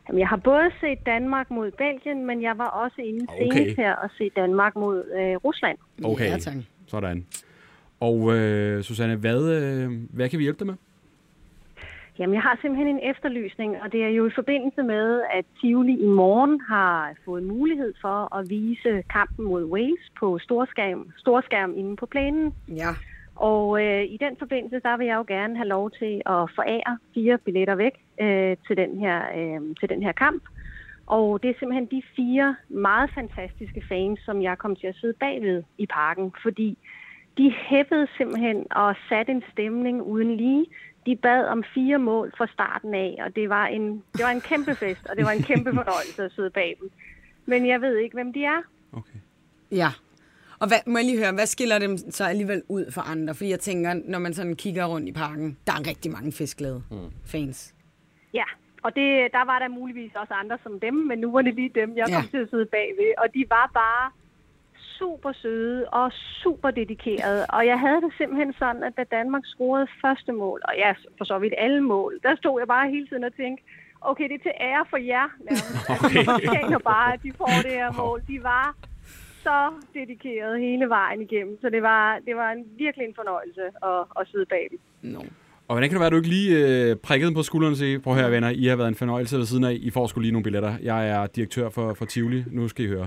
Jamen, jeg har både set Danmark mod Belgien, men jeg var også inde Okay. senest her og se Danmark mod øh, Rusland. Okay, Ja, tak. sådan. Og øh, Susanne, hvad, øh, hvad kan vi hjælpe dig med? Jamen, jeg har simpelthen en efterlysning, og det er jo i forbindelse med, at Tivoli i morgen har fået mulighed for at vise kampen mod Wales på storskærm, storskærm inde på plænen. Ja. Og øh, i den forbindelse, der vil jeg jo gerne have lov til at forære fire billetter væk øh, til, den her, øh, til den her kamp. Og det er simpelthen de fire meget fantastiske fans, som jeg kom til at sidde bagved i parken, fordi de hæppede simpelthen og satte en stemning uden lige. De bad om fire mål fra starten af, og det var en, det var en kæmpe fest, og det var en kæmpe fornøjelse at sidde bag dem. Men jeg ved ikke, hvem de er. Okay. Ja. Og hvad, må jeg lige høre, hvad skiller dem så alligevel ud for andre? Fordi jeg tænker, når man sådan kigger rundt i parken, der er rigtig mange fiskglade mm. fans. Ja, og det, der var der muligvis også andre som dem, men nu var det lige dem, jeg Ja. kom til at sidde bagved. Og de var bare super søde og super dedikerede. Og jeg havde det simpelthen sådan, at da Danmark scorede første mål, og ja, for så vidt alle mål, der stod jeg bare hele tiden og tænkte, okay, det er til ære for jer. Okay. De fortjener bare, at de får det her mål. De var så dedikerede hele vejen igennem, så det var, det var en, virkelig en fornøjelse at, at sidde bag dem. No. Og hvordan kan det være, at du ikke lige øh, prikkede på skulderen og sige, prøv her venner, I har været en fornøjelse ved siden af, I får sgu lige nogle billetter. Jeg er direktør for, for Tivoli, nu skal I høre.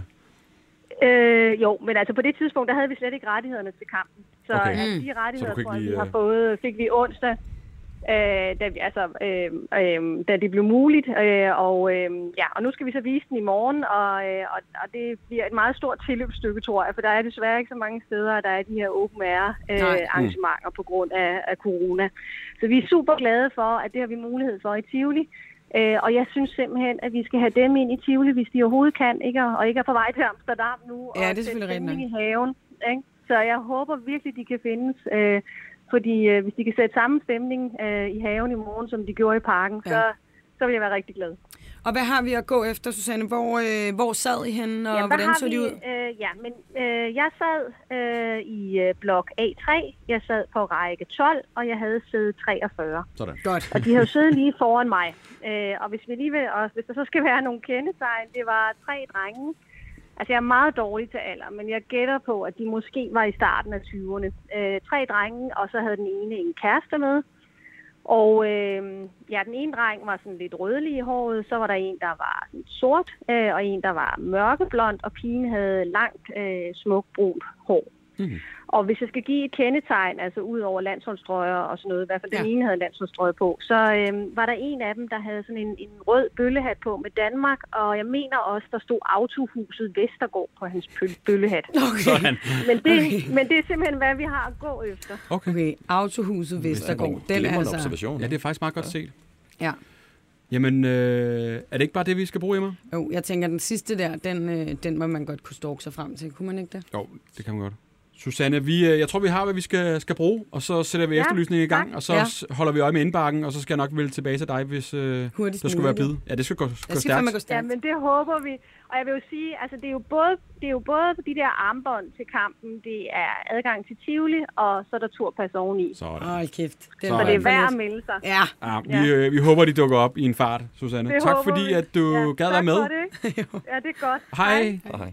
Øh, jo, men altså på det tidspunkt, der havde vi slet ikke rettighederne til kampen. Så Okay. okay. altså, de Så rettigheder, du kunne tror jeg, ikke vi lige, har øh, fået, fik vi onsdag, øh, da, vi, altså, øh, øh, da det blev muligt. Øh, og, øh, ja, og nu skal vi så vise den i morgen, og, øh, og, og det bliver et meget stort tilløbsstykke, tror jeg, for der er desværre ikke så mange steder, at der er de her open air øh, arrangementer på grund af, af corona. Så vi er super glade for, at det har vi mulighed for i Tivoli. Øh, og jeg synes simpelthen, at vi skal have dem ind i Tivoli, hvis de overhovedet kan, ikke? Og ikke er på vej til Amsterdam nu. Ja, og det er selvfølgelig sætte stemning rigtigt i haven. Ikke? Så jeg håber virkelig, de kan findes. Øh, fordi øh, hvis de kan sætte samme stemning øh, i haven i morgen, som de gjorde i parken, ja. så, så vil jeg være rigtig glad. Og hvad har vi at gå efter, Susanne? Hvor, øh, hvor sad I henne, og ja, hvordan så vi, de ud? Øh, ja, men øh, jeg sad øh, i øh, blok A tre, jeg sad på række tolv, og jeg havde sæde treogfyrre. Sådan. Godt. Og de har jo siddet lige foran mig. Øh, og hvis vi lige vil, og hvis der så skal være nogle kendetegn, det var tre drenge. Altså jeg er meget dårlig til alder, men jeg gætter på, at de måske var i starten af tyverne. Øh, tre drenge, og så havde den ene en kæreste med. Og øh, ja, den ene dreng var sådan lidt rødlig i håret, så var der en, der var sort, øh, og en, der var mørkeblond, og pigen havde langt, øh, smukt, brunt hår. Mm. Og hvis jeg skal give et kendetegn, altså ud over landsholdstrøjer og sådan noget, i hvert fald ja. Den ene havde landsholdstrøje på, så øh, var der en af dem, der havde sådan en, en rød bøllehat på med Danmark, og jeg mener også, der stod Autohuset Vestergaard på hans bø- bøllehat. Okay. Men, det, okay. men det er simpelthen, hvad vi har at gå efter. Okay. Okay, Autohuset Vestergaard. Den er altså... observation. Ja, det er faktisk meget godt set. Ja. Jamen, øh, er det ikke bare det, vi skal bruge, Emma? Jo, jeg tænker, den sidste der, den, øh, den må man godt kunne stalke sig frem til. Kunne man ikke det? Jo, det kan man godt. Susanne, vi, jeg tror, vi har, hvad vi skal, skal bruge, og så sætter vi ja, efterlysningen i gang, tak. Og så ja. holder vi øje med indbakken, og så skal jeg nok vælge tilbage til dig, hvis øh, der skulle være bid. Ja, det skal gå, gå stærkt. stærkt. Ja, men det håber vi. Og jeg vil jo sige, altså det er jo både, det er jo både de der armbånd til kampen, det er adgang til Tivoli, og så er der turpas oveni. Sådan. Hold kæft. Den så det er værd at melde sig. Ja. ja, vi, øh, vi håber, de dukker op i en fart, Susanne. Det tak fordi, vi. at du ja, gad være med. Tak for det. Ja, det er godt. Hej. Hej. Hej.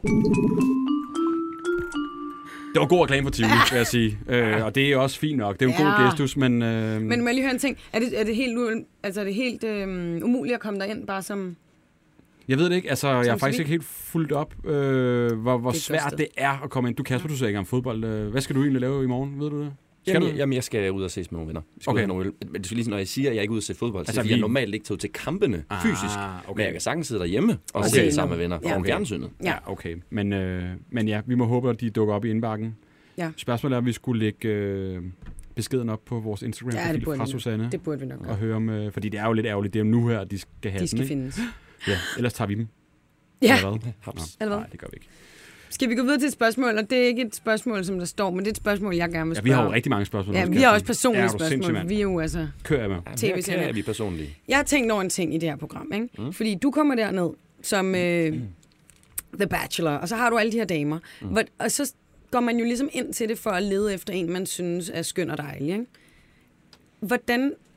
Det var god reklame for Tivoli, vil jeg sige. Øh, og det er også fint nok. Det er jo en ja. god gestus, men... Øh... Men må jeg lige høre en ting? Er det, er det helt, altså, er det helt øh, umuligt at komme derind, bare som... Jeg ved det ikke. Altså, jeg har faktisk ikke helt fulgt op, øh, hvor, hvor det svært det er at komme ind. Du, Kasper, du ser ikke om fodbold. Hvad skal du egentlig lave i morgen? Ved du det? Skal jamen, du? Jamen, jeg skal ud og ses med nogle venner. Jeg okay. Nogle, men det skal lige, når jeg siger, at jeg ikke er ude og se fodbold, altså, så vi... jeg normalt ikke taget til kampene ah, fysisk. Okay. Men jeg kan sagtens sidde derhjemme og okay. se det sammen med venner ja, okay. fjernsynet. Ja, okay. Men, øh, men ja, vi må håbe, at de dukker op i indbakken. Ja. Spørgsmålet er, om vi skulle lægge øh, beskeden op på vores Instagram-profil ja, fra Susanne. Det burde vi nok. Og høre om, øh, fordi det er jo lidt ærgerligt. Det er jo nu her, de skal have de skal den, findes. Ja, ellers tager vi dem. Ja. Eller hvad? Eller hvad? Nej, det gør vi ikke. Skal vi gå videre til et spørgsmål? Og det er ikke et spørgsmål, som der står, men det er et spørgsmål, jeg gerne vil spørge. Ja, vi har jo rigtig mange spørgsmål. Ja, vi har også personlige ja, spørgsmål. Vi er jo altså... Kører jeg med. tv-serier. Ja, vi er personlige. Jeg har tænkt over en ting i det her program, ikke? Mm. Fordi du kommer derned som øh, mm. The Bachelor, og så har du alle de her damer. Mm. Hvor, og så går man jo ligesom ind til det for at lede efter en, man synes er skøn og dejlig, ikke? Hvordan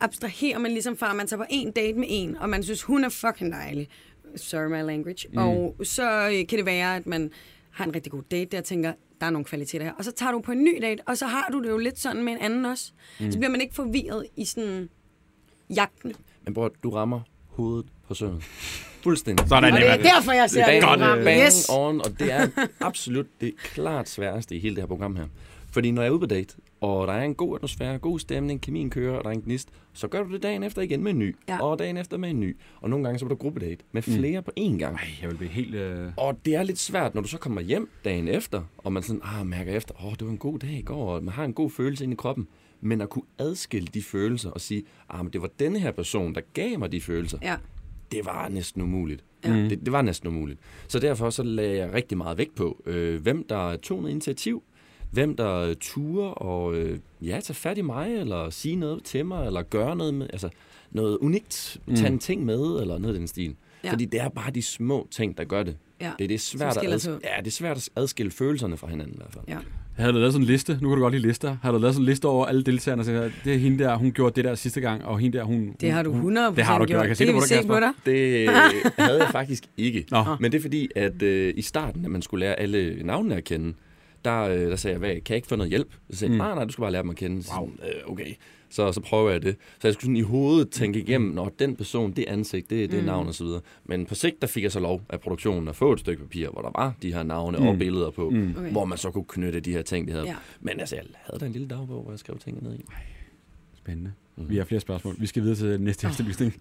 abstraherer man ligesom fra, at man tager på en date med en, og man synes, hun er fucking dejlig. Sorry my language. Mm. Og så øh, kan det være, at man har en rigtig god date, der tænker, der er nogle kvaliteter her. Og så tager du på en ny date, og så har du det jo lidt sådan med en anden også. Mm. Så bliver man ikke forvirret i sådan jagten. Men bror, du rammer hovedet på søvnet. Fuldstændig. Sådan, og det er derfor, jeg ser det. Godt, program. bang Yes. on, og det er absolut det klart sværeste i hele det her program her. Fordi når jeg er ude på date, og der er en god atmosfære, god stemning, kemien kører, og der er en gnist, så gør du det dagen efter igen med en ny, ja. og dagen efter med en ny. Og nogle gange så vil du gruppedate med flere mm. på én gang. Ej, jeg vil blive helt... Øh... Og det er lidt svært, når du så kommer hjem dagen efter, og man sådan, ah, mærker efter, åh, oh, det var en god dag i går, og man har en god følelse inde i kroppen. Men at kunne adskille de følelser og sige, ah, men det var denne her person, der gav mig de følelser. Ja. Det var næsten umuligt. Ja. Det, det var næsten umuligt. Så derfor så lagde jeg rigtig meget vægt på, øh, hvem der tog noget initiativ, hvem der turer og øh, ja, tage fat i mig, eller sige noget til mig, eller gøre noget med, altså noget unikt, mm. tage en ting med, eller noget af den stil. Ja. Fordi det er bare de små ting, der gør det. Ja. Det, det, er svært at adskille, ja, det er svært at adskille følelserne fra hinanden i hvert fald. Ja. Havde du lavet sådan en liste? Nu kan du godt lide lister. Har du lavet sådan en liste over alle deltagerne og sagt, det er hende der, hun gjorde det der sidste gang, og hende der, hun... Det har du hundrede procent det har du gjort. Jeg kan se det, det, det på dig. Det havde jeg faktisk ikke. Nå. Men det er fordi, at øh, i starten, at man skulle lære alle navnene at kende, der, øh, der sagde jeg, hvad, kan jeg ikke få noget hjælp? Så sagde jeg, nej, mm. nej, du skal bare lære dem at kende. Så, wow. øh, okay. Så, så prøver jeg det. Så jeg skulle sådan i hovedet tænke igennem, når den person, det ansigt, det, det mm. navn og så videre. Men på sigt, der fik jeg så lov af produktionen at få et stykke papir, hvor der var de her navne mm. og billeder på, mm. okay. hvor man så kunne knytte de her ting, de havde. Ja. Men altså, jeg havde da en lille dagbog, hvor jeg skrev tingene ned i. Spændende. Mm. Vi har flere spørgsmål. Vi skal videre til næste efterlysning.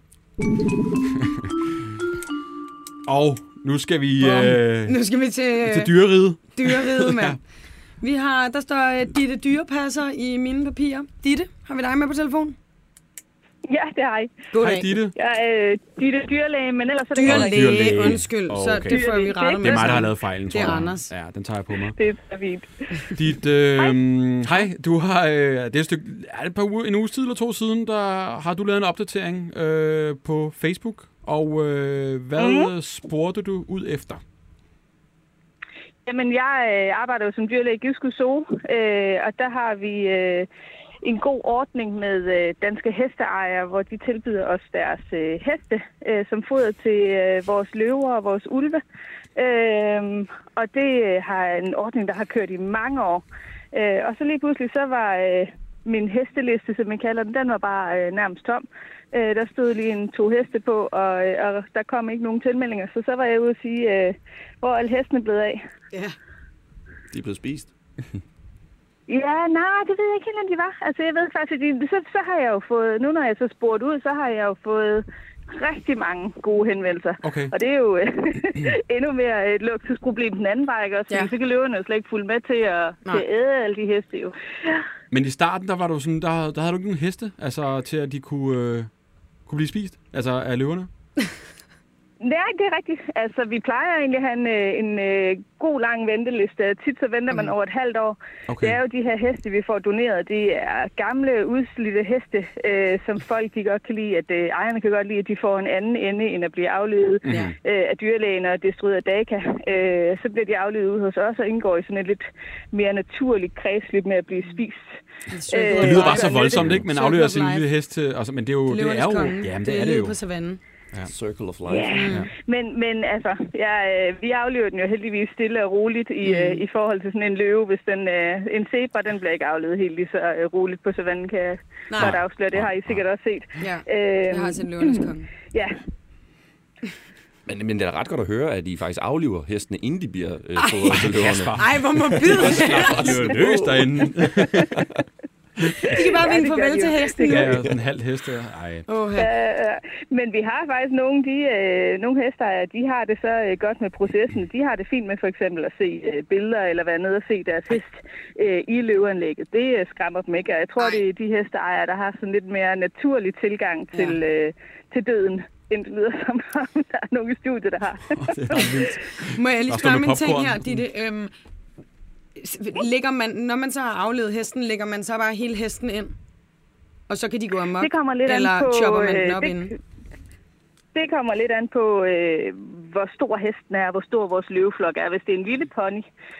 Og nu skal vi... Øh, nu skal vi til... til dyreriget. Dyreriget, mand. Vi har, der står uh, Ditte Dyrepasser i mine papirer. Ditte, har vi dig med på telefonen? Ja, det har jeg. Hej Ditte. Jeg er øh, Ditte dyrlæge, men ellers er det dyrlæge. Dyrlæge, undskyld. Oh, okay. Så det får vi rettet med. Det er mig, der har lavet fejlen, tror jeg. Det er Anders. Ja, den tager jeg på mig. Det er fint. Dit, øh, hej. hej, du har, øh, det er et stykke, er det et par uger, en uges tid eller to siden, der har du lavet en opdatering øh, på Facebook, og øh, hvad mm. spurgte du ud efter? Jamen, jeg øh, arbejder jo som dyrlæge i Givskud Zoo, øh, og der har vi øh, en god ordning med øh, danske hesteejere, hvor de tilbyder os deres øh, heste øh, som foder til øh, vores løver og vores ulve. Øh, og det øh, har en ordning, der har kørt i mange år. Øh, og så lige pludselig så var øh, min hesteliste, som man kalder den, den var bare øh, nærmest tom. Øh, der stod lige en to heste på, og, og der kom ikke nogen tilmeldinger. Så så var jeg ude at sige, øh, hvor er alle hestene blevet af. Ja. De er blevet spist. Ja, nej, det ved jeg ikke helt, om de var. Altså, jeg ved faktisk, at så, så har jeg jo fået, nu når jeg så spurgt ud, så har jeg jo fået rigtig mange gode henvendelser. Okay. Og det er jo endnu mere et luksusproblem den anden vej, ikke også? Ja. Så kan løverne jo slet ikke fulde med til at, til at æde alle de heste, jo. Ja. Men i starten, der var du sådan, der, der havde du ikke nogen heste, altså til at de kunne, øh, kunne blive spist, altså af løverne? Nej, det er rigtigt. Altså, vi plejer egentlig at have en, en, en god lang venteliste. Tit så venter man over et halvt år. Okay. Det er jo de her heste, vi får doneret. Det er gamle, udslidte heste, øh, som folk de godt kan lide. At øh, ejerne kan godt lide, at de får en anden ende, end at blive aflevet mm. øh, af dyrlægen og destrueret af daka. Øh, så bliver de aflevet ude hos os og indgår i sådan et lidt mere naturligt kredsløb med at blive spist. Det, øh, det lyder bare så voldsomt, ikke? Men aflever sin lille hest til... Altså, men det er jo... Det, det er jo... Jamen, det, det er det jo. På savannen. Ja. Circle of life. Yeah. Ja. Men, men altså, ja, vi aflever den jo heldigvis stille og roligt i, mm. uh, i forhold til sådan en løve. Hvis den, uh, en zebra, den bliver ikke aflevet helt lige så uh, roligt på savannen, kan jeg godt afsløre. Det har I sikkert også set. Ja, uh, det har set løvernes konge. Ja. Men, men det er ret godt at høre, at I faktisk afliver hestene, inden de bliver øh, fodret til løverne. Ej, hvor mobil! Det er jo løs derinde. De kan bare vinke ja, farvel til hesten. Ja, ja, en halv hest. Ej. Uh, men vi har faktisk nogle, de, øh, nogle hesteejere, de har det så øh, godt med processen. De har det fint med for eksempel at se øh, billeder eller være nede og se deres hest øh, i løveanlægget. Det øh, skræmmer dem ikke. Og jeg tror, Ej. det er de hesteejere, der har sådan lidt mere naturlig tilgang til, ja. øh, til døden. Det lyder som om, der er nogle i studiet, der har. Oh, det er vildt. Må jeg lige spørge min ting her, Ditte? Øhm, Lægger man, når man så har aflevet hesten, lægger man så bare hele hesten ind? Og så kan de gå amok? Det kommer lidt eller an på, chopper man den op det, inden? Det kommer lidt an på, øh, hvor stor hesten er, hvor stor vores løveflok er. Hvis det er en lille pony,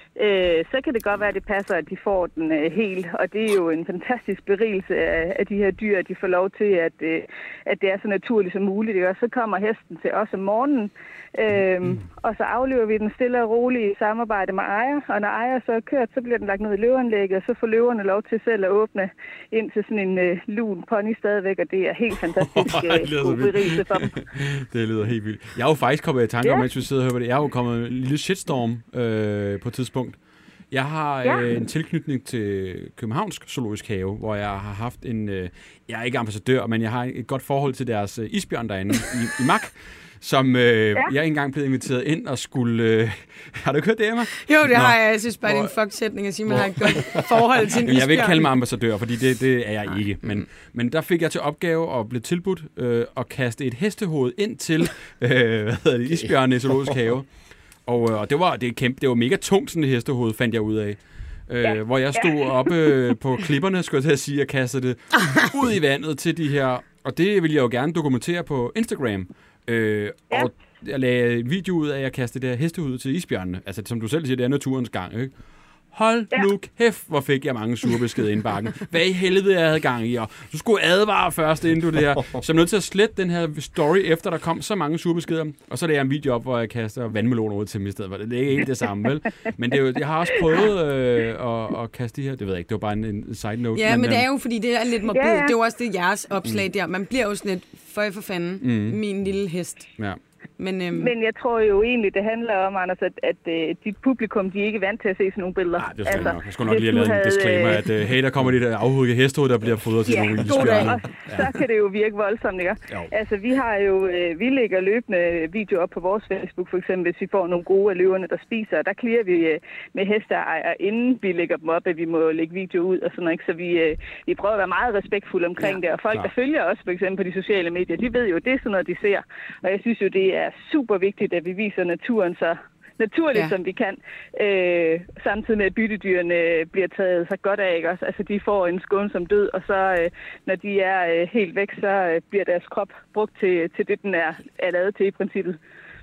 øh, så kan det godt være, at det passer, at de får den øh, helt. Og det er jo en fantastisk berigelse af, af de her dyr, at de får lov til, at, øh, at det er så naturligt som muligt. Og så kommer hesten til os om morgenen, øh, mm. og så aflever vi den stille og roligt i samarbejde med ejer. Og når ejer så er kørt, så bliver den lagt ned i løveanlægget, og så får løverne lov til selv at åbne ind til sådan en øh, lun pony stadigvæk, og det er helt fantastisk øh, god berigelse for dem. Det lyder helt vildt. Jeg er jo faktisk kommet i tanke om, mens vi sidder og hører det. Jeg er jo kommet en lille shitstorm øh, på et tidspunkt. Jeg har ja. øh, en tilknytning til Københavnsk Zoologisk Have, hvor jeg har haft en... Øh, jeg er ikke ambassadør, men jeg har et godt forhold til deres øh, isbjørn derinde i, i Mak, som øh, ja. jeg engang blev inviteret ind og skulle... Øh, har du hørt det, Emma? Jo, det Nå. har jeg. Jeg synes bare, det er en fuck-sætning at sige, at man har et godt forhold til en isbjørn. Jeg vil ikke kalde mig ambassadør, fordi det, det er jeg ikke. Men, men der fik jeg til opgave at blive tilbudt øh, at kaste et hestehoved ind til øh, hvad hedder det, isbjørnen i Zoologisk Have. Og, og det var det kæmpe, det var mega tungt, sådan et hestehoved, fandt jeg ud af. Øh, ja. Hvor jeg stod ja. oppe øh, på klipperne, skulle jeg til at sige, og kastede det ud i vandet til de her... Og det ville jeg jo gerne dokumentere på Instagram. Øh, ja. Og jeg lagde en video ud af, at jeg kastede det her hestehoved til isbjørnene. Altså, som du selv siger, det er naturens gang, ikke? Hold ja. nu kæft, hvor fik jeg mange sure beskeder i bakken. Hvad i helvede jeg havde gang i, og du skulle advare først, inden du det her. Så jeg er nødt til at slette den her story, efter der kom så mange sure beskeder. Og så lavede jeg en video op, hvor jeg kaster vandmeloner ud til dem i stedet. Det er ikke helt det samme, vel? Men det er jo, jeg har også prøvet øh, at, at kaste de her, det ved jeg ikke, det var bare en, en side note. Ja, men, men det er jo, fordi det er lidt morbid. Ja, ja. Det er jo også det jeres opslag mm. der. Man bliver jo sådan lidt, for for fanden, mm. min lille hest. Ja. Men, øhm... Men jeg tror jo egentlig, det handler om, Anders, at, at uh, dit publikum, de er ikke vant til at se sådan nogle billeder. Nej, det skal altså, jeg nok. Jeg skulle nok lige have lavet en disclaimer, at uh, hey, der kommer de der afhugget hesthoved, der bliver fodret til ja, nogle isbjørne. Og ja. så kan det jo virke voldsomt, ikke? Jo. Altså, vi har jo, uh, vi lægger løbende video op på vores Facebook, for eksempel, hvis vi får nogle gode af løverne, der spiser. Der clearer vi uh, med hesteejere, inden vi lægger dem op, at vi må lægge video ud og sådan noget. Så vi, uh, vi prøver at være meget respektfulde omkring ja, det. Og folk, klar. der følger os, for eksempel på de sociale medier, de ved jo, det er sådan noget, de ser. Og jeg synes jo, det er super vigtigt, at vi viser naturen så naturligt, ja. som vi kan, øh, samtidig med, at byttedyrene bliver taget så godt af, ikke også? Altså, de får en skånsom død, og så, øh, når de er øh, helt væk, så øh, bliver deres krop brugt til, til det, den er, er lavet til i princippet.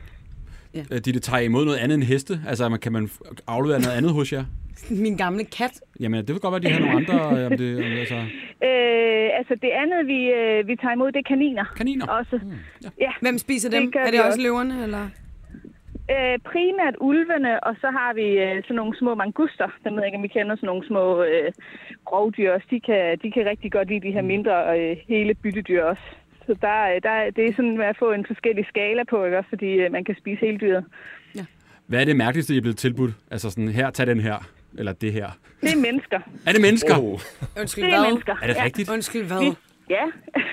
Ja. De det tager imod noget andet end heste? Altså, kan man aflevere noget andet hos jer? Min gamle kat. Jamen, det vil godt være, at de har nogle andre... Om det, om altså... Øh, altså, det andet, vi, øh, vi tager imod, det er kaniner. Kaniner? Også. Mm. Ja. Ja. Hvem spiser dem? Det er det også, også løverne, eller...? Øh, primært ulvene, og så har vi øh, sådan nogle små manguster. Der ved jeg ikke, om vi kender sådan nogle små øh, grovdyr også. De kan, de kan rigtig godt lide de her mindre øh, hele byttedyr også. Så der, der, det er sådan med at få en forskellig skala på, ikke? Også fordi øh, man kan spise hele dyret. Ja. Hvad er det mærkeligste, I er blevet tilbudt? Altså sådan, her, tag den her, eller det her? Det er mennesker. Er det mennesker? Oh. Undskyld, det er hvad? mennesker. Er det ja. rigtigt? Undskyld, hvad? Vi, ja,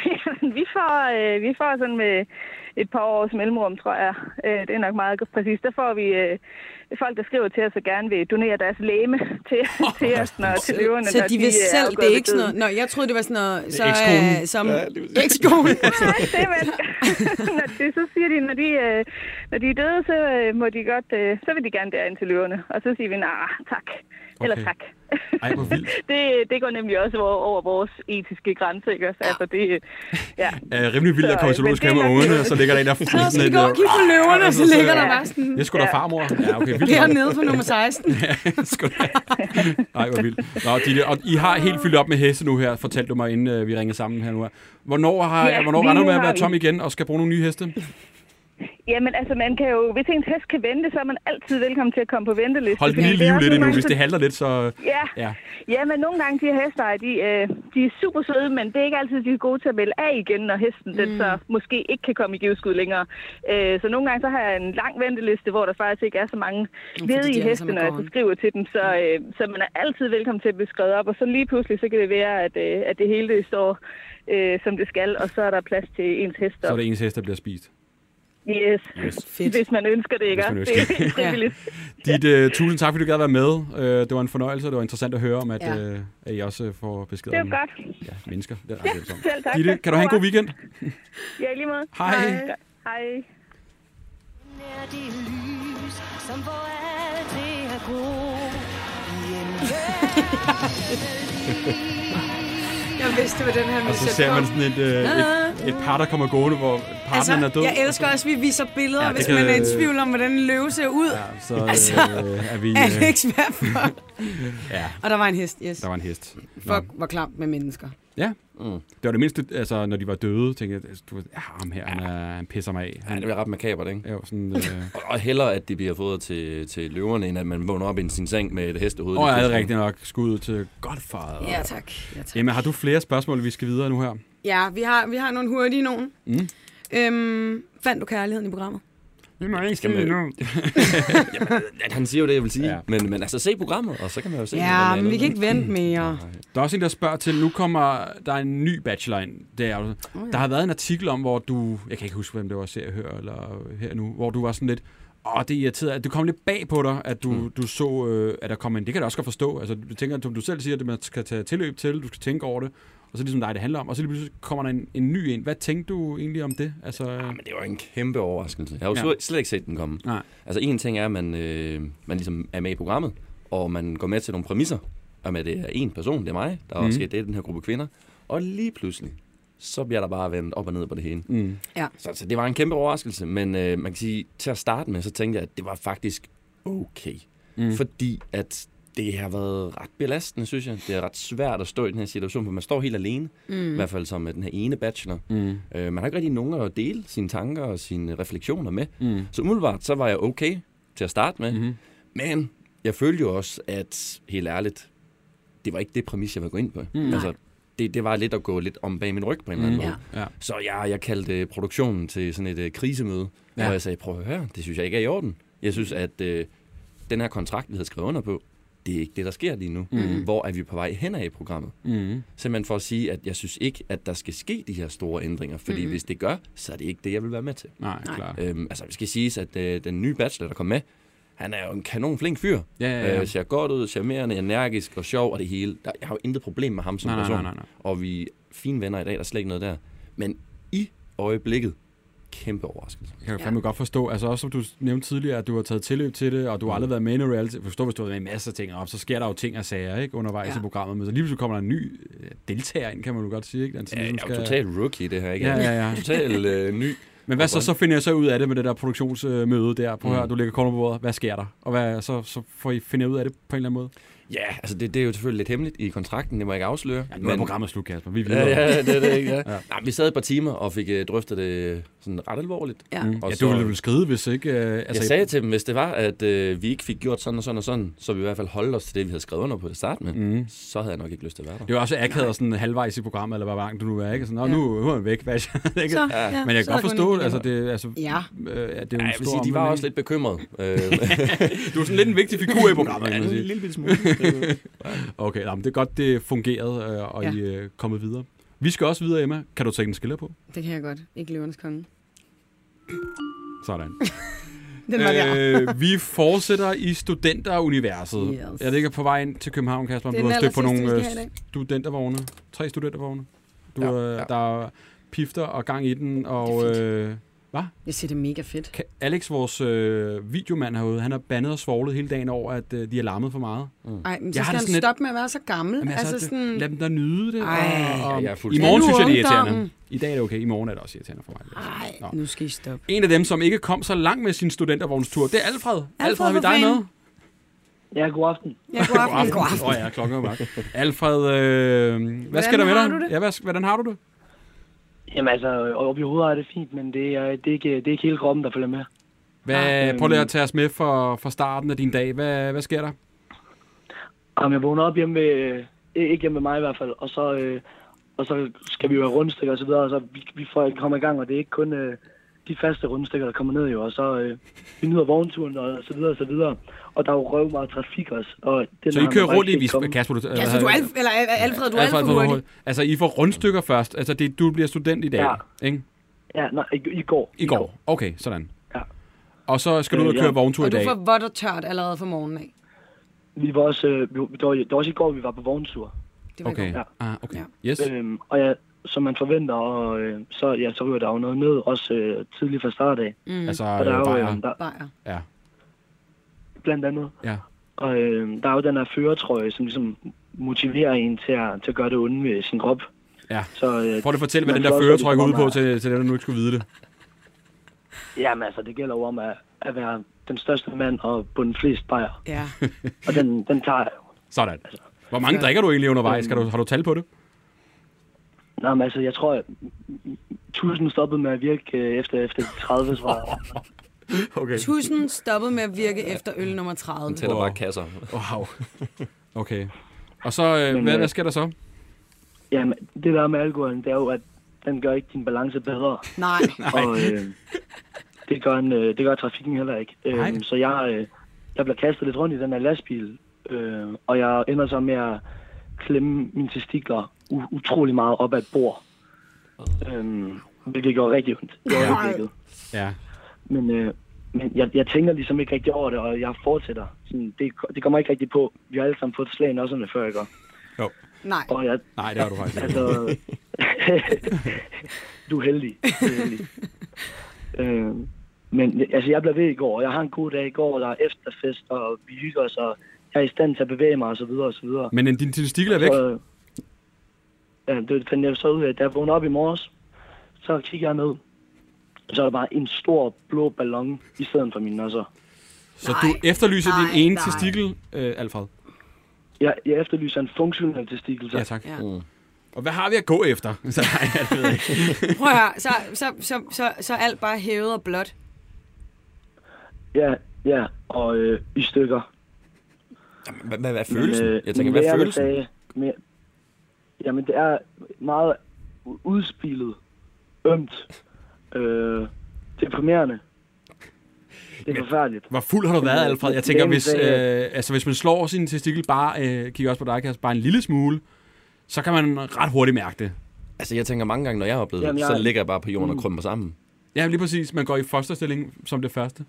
vi får, øh, vi får sådan med et par års mellemrum, tror jeg. Øh, det er nok meget præcis. Der får vi øh, folk, der skriver til os og gerne vil donere deres læme til, oh, til os, når til løverne. Så de vil de selv, det er ikke sådan noget... Nå, jeg troede, det var sådan noget... Så, øh, som ekskonen. Nej, det er mennesker. når de, så siger de, når de, øh, når de er døde, så øh, må de godt... Øh, så vil de gerne derind til løverne. Og så siger vi, nej, tak. Okay. Eller tak. Ej, hvor vildt. det, det går nemlig også over, over vores etiske grænse, ikke også? Altså, det, ja. Ja, rimelig vildt at komme til zoologisk have med ungerne, og så ligger der en der... Så skal vi gå og kigge på løverne, og så ligger der bare sådan... Det er sgu da farmor. Ja, okay, vildt. Det er nede for nummer seksten. Ja, sgu da. Ej, hvor vildt. Nå, Ditte, og I har helt fyldt op med heste nu her, fortalte du mig, inden vi ringede sammen her nu. Hvornår har ja, hvornår regner du med at være tom igen, og skal bruge nogle nye heste? Jamen, altså, man kan jo, hvis ens hest kan vente, så er man altid velkommen til at komme på venteliste. Hold den lige liv lidt endnu, hvis det handler lidt, så... Ja, ja. ja men nogle gange, de her hester, de, øh, de er super søde, men det er ikke altid, de er gode til at melde af igen, når hesten mm. den så måske ikke kan komme i giveskud længere. Øh, så nogle gange, så har jeg en lang venteliste, hvor der faktisk ikke er så mange ledige heste, når jeg skriver til dem, så, øh, så man er altid velkommen til at blive skrevet op, og så lige pludselig, så kan det være, at, øh, at det hele det står, øh, som det skal, og så er der plads til ens hester. Så er det ens hest, der bliver spist? Yes, yes. Hvis man ønsker det, ikke? Det er frivilligt. Ja. Ditte, uh, tusind tak, fordi du gad være med. Uh, det var en fornøjelse, og det var interessant at høre om, at, ja. uh, at I også får besked om... Det var godt. Ja, mennesker. Det er ja, selv tak. Ditte, kan du have en god weekend? Ja, i lige måde. Hej. Hej. Hej. Jeg vidste, hvad den her og så ser man sådan et, uh, et, et par, der kommer gående, hvor partneren altså, er død. Jeg elsker også, at vi viser billeder, ja, hvis kan, man er i tvivl om, hvordan en løve ser ud. Ja, så altså, øh, er vi... er det ikke svært for. Ja. Og der var en hest, yes. Der var en hest. Fuck, hvor klamt med mennesker. Ja, mm. det var det mindste, altså når de var døde, tænkte jeg, du ved, ja, ham her, han, er, han pisser mig af. Han, ja, det er ret makabert, ikke? Jo, sådan, øh... og hellere, at de bliver fået til, til løverne, end at man vågner op i sin seng med et hestehoved. Åh, oh, jeg havde rigtig nok skud til Godfather. Ja, tak. Ja, tak. Jamen, har du flere spørgsmål, vi skal videre nu her? Ja, vi har, vi har nogle hurtige nogen. Mm. Øhm, fandt du kærligheden i programmet? Det må jeg ikke sige nu. Jamen, han siger jo det, jeg vil sige. Ja. Men, men altså, se programmet, og så kan man jo se... Ja, men vi kan ikke vente mere. Der er også en, der spørger til, nu kommer der en ny bachelor ind. Der, oh, ja. der har været en artikel om, hvor du... Jeg kan ikke huske, hvem det var, ser jeg høre, eller her nu. Hvor du var sådan lidt... Åh, det er irriteret, at det kom lidt bag på dig, at du, mm. du så, øh, at der kom en... Det kan du også godt forstå. Altså, du tænker, som du selv siger, at man skal tage tilløb til, du skal tænke over det. Og så ligesom dig, det handler om. Og så lige pludselig kommer der en, en ny ind. Hvad tænkte du egentlig om det? Altså, ja, men det var en kæmpe overraskelse. Jeg har jo ja. slet ikke set den komme. Nej. Altså en ting er, at man, øh, man ligesom er med i programmet, og man går med til nogle præmisser, om at det er en person, det er mig, der mm. skal date den her gruppe kvinder. Og lige pludselig, så bliver der bare vendt op og ned på det hele. Mm. Ja. Så, så det var en kæmpe overraskelse. Men øh, man kan sige, til at starte med, så tænkte jeg, at det var faktisk okay. Mm. Fordi at det har været ret belastende, synes jeg. Det er ret svært at stå i den her situation, for man står helt alene. Mm. I hvert fald som den her ene bachelor. Mm. Øh, man har ikke rigtig nogen at dele sine tanker og sine refleksioner med. Mm. Så umiddelbart, så var jeg okay til at starte med. Mm. Men jeg følte jo også, at helt ærligt, det var ikke det præmis, jeg ville gå ind på. Mm. Altså, det, det var lidt at gå lidt om bag min ryg på en eller anden mm. måde. Ja. Så jeg, jeg kaldte produktionen til sådan et uh, krisemøde, ja. hvor jeg sagde, prøv at høre, det synes jeg ikke er i orden. Jeg synes, at uh, den her kontrakt, vi havde skrevet under på, det er ikke det, der sker lige nu. Mm. Hvor er vi på vej hen af i programmet? Mm. Simpelthen for at sige, at jeg synes ikke, at der skal ske de her store ændringer, fordi mm. hvis det gør, så er det ikke det, jeg vil være med til. Nej, klart. Øhm, altså, vi skal sige, at øh, den nye bachelor, der kom med, han er jo en kanon flink fyr. Ja, ja, ja. Øh, ser godt ud, charmerende, energisk og sjov og det hele. Der, jeg har jo intet problem med ham som nej, person. Nej, nej, nej. Og vi er fine venner i dag, der er slet ikke noget der. Men i øjeblikket, kæmpe overraskelse. Jeg kan jo fandme ja. godt forstå, altså også som du nævnte tidligere, at du har taget tilløb til det, og du har aldrig været med i reality. Forstå, hvis du har været med en masse ting op, så sker der jo ting og sager, ikke, undervejs ja. i programmet. Men så lige pludselig kommer der en ny deltager ind, kan man jo godt sige, ikke? Den, ja, jeg skal... er jo total rookie, det her, ikke? Ja, ja, ja. Total øh, ny. Men hvad så, så finder jeg så ud af det med det der produktionsmøde der? Prøv at høre, du lægger kornet på bordet. Hvad sker der? Og hvad, så, så får I finde ud af det på en eller anden måde? Ja, altså det, det er jo selvfølgelig lidt hemmeligt i kontrakten, det må jeg ikke afsløre. Ja, nu er programmet slut, Kasper. Vi ja, ja, det er det ikke, ja. ja. Nej, vi sad et par timer og fik uh, drøftet det sådan ret alvorligt. Ja, mm. og ja så, du ville vel skride, hvis ikke... Uh, altså, jeg sagde til dem, hvis det var, at uh, vi ikke fik gjort sådan og sådan og sådan, så vi i hvert fald holdt os til det, vi havde skrevet under på det start med, mm. så havde jeg nok ikke lyst til at være der. Det var også akavet sådan halvvejs i programmet, eller hvor langt du nu er, ikke? Sådan, Nå, ja. nu, nu er jeg væk, hvad? Så, ja. Men jeg kan godt forstå, altså det... Altså, ja. Øh, det er jo ja, en jeg vil stor sige, de var også lidt bekymrede. Du er sådan lidt en vigtig figur i programmet, kan man sige. En lille smule. Okay, jamen, det er godt, det fungerede, øh, og ja. I er øh, kommet videre. Vi skal også videre, Emma. Kan du tage en skiller på? Det kan jeg godt. Ikke Løvernes Konge. Sådan. Den var der. øh, vi fortsætter i studenteruniverset. Yes. Jeg ligger på vej ind til København, Kasper. Du har stødt på nogle øh, studentervogne. Tre studentervogne. Du, ja, øh, ja. Der er pifter og gang i den, og... Øh, hvad? Jeg siger, det er mega fedt. Alex, vores øh, videomand herude, han har bandet og svoglet hele dagen over, at øh, de har larmet for meget. Ej, men så skal han stoppe et... med at være så gammel. Jamen, altså, altså, sådan... Lad dem da nyde det. Ej, og, og, ja, I morgen synes jeg, det er irriterende. I dag er det okay. I morgen er det også irriterende for mig. Nej, nu skal I stoppe. En af dem, som ikke kom så langt med sin studentervognstur, det er Alfred. Alfred, Alfred har vi dig med? Ja, god aften. Ja, god aften. God aften. Åh oh, ja, klokken er mørk. Alfred, øh, hvad skal der med dig? Ja, hvad, hvordan har du det? Jamen altså, oppe i hovedet er det fint, men det er, det er, ikke, det er ikke hele kroppen, der følger med. Hvad, prøv lige at tage os med for, for starten af din dag. Hvad, hvad sker der? Jamen, jeg vågner op hjemme med, ikke hjemme med mig i hvert fald, og så, øh, og så skal vi jo have rundstykker og så videre, og så vi, vi får komme i gang, og det er ikke kun øh, de faste rundstykker, der kommer ned jo, og så øh, vi nyder vognturen og så videre og så videre. Og der er jo røv meget trafik også. Og den så I kører rundt i... Vi, Kasper, du... Kasper, du er Alf, eller Alfred, du er Alfred, Alfred hurtigt. Altså, I får rundstykker først. Altså, det, du bliver student i dag, ja. Ikke? Ja, nej, i, i går. I går? Okay, sådan. Ja. Og så skal du ud og køre ja. vogntur i dag. Og du får vådt og tørt allerede fra morgenen af? Vi var også... Øh, det, var, det var også i går, vi var på vogntur. Det var okay. i går. Ja. Ah, okay. Ja. Yes. Øhm, og ja, som man forventer, og øh, så, ja, så ryger der jo noget ned, også øh, tidligt fra start af. Mm. Altså, og der er jo, bajer. Øh, der, bajer. Ja. Blandt andet. Ja. Og øh, der er jo den her førertrøje, som ligesom motiverer en til at, til at gøre det onde med sin krop. Ja. Så, øh, Prøv at fortælle, hvad man den der får førertrøje går også ud på, lidt til, til dem, der nu ikke skulle vide det. Jamen altså, det gælder jo om at, at være den største mand og bunde flest bajer. Ja. Og den, den tager jeg jo. Sådan. Hvor mange drikker du egentlig undervejs? Skal du, har du tal på det? Nå, men altså, jeg tror, at tusind stoppede med at virke øh, efter, efter tredive, tror jeg. Okay. Tusind stoppede med at virke efter øl nummer tredive. Den tæller bare kasser. Wow. Okay. Og så, øh, Men, hvad, øh, hvad sker der så? Jamen, det der med alkoholen, det er jo, at den gør ikke din balance bedre. Nej. Og øh, det, gør en, øh, det gør trafikken heller ikke. Nej. Øh, så jeg, øh, jeg bliver kastet lidt rundt i den her lastbil, øh, og jeg ender så med at klemme mine testikler u- utrolig meget op ad et bord. Øh, hvilket gjorde rigtig ondt i øjeblikket. Ja. Men, øh, men jeg, jeg tænker ligesom ikke rigtig over det, og jeg fortsætter. Sådan, det, det kommer ikke rigtig på. Vi har alle sammen fået slag i nosserne før, ikke? Jo. Nej. Og jeg, Nej, det har du faktisk. altså, du er heldig. Du er heldig. øh, men altså, jeg blev ved i går, og jeg har en god dag i går, der er efterfest, og vi hygger os, og jeg er i stand til at bevæge mig, og så videre, og så videre. Men din testikel er væk? Så, ja, det fandt jeg så ud af, da jeg vågnede op i morges, så kigger jeg ned, og så er der bare en stor blå ballon i stedet for mine nosser. Så Nej, du efterlyser nej, din ene nej. testikel, øh, Alfred? Jeg, jeg efterlyser en funktionel testikel. Så. Ja, tak. Ja. Mm. Og hvad har vi at gå efter? Så nej, jeg ved ikke. Prøv at høre, så, så, så, så, så alt bare hævet og blåt. Ja, ja, og øh, i stykker. Hvad, hvad, hvad er følelsen? Men, øh, Jeg tænker, hvad er lægerne følelsen? Sagde, men, jamen, det er meget udspillet, ømt, øh, deprimerende. Det er forfærdeligt. Hvor fuld har du været, Men, Alfred? Jeg men tænker, lægen hvis, sagde, øh, altså, hvis man slår sin testikel bare, øh, kigger også på dig, Kasper, bare en lille smule, så kan man ret hurtigt mærke det. Altså, jeg tænker mange gange, når jeg har oplevet Jamen, det, jeg- så ligger jeg bare på jorden og krymper sammen. Ja, lige præcis. Man går i fosterstilling som det første.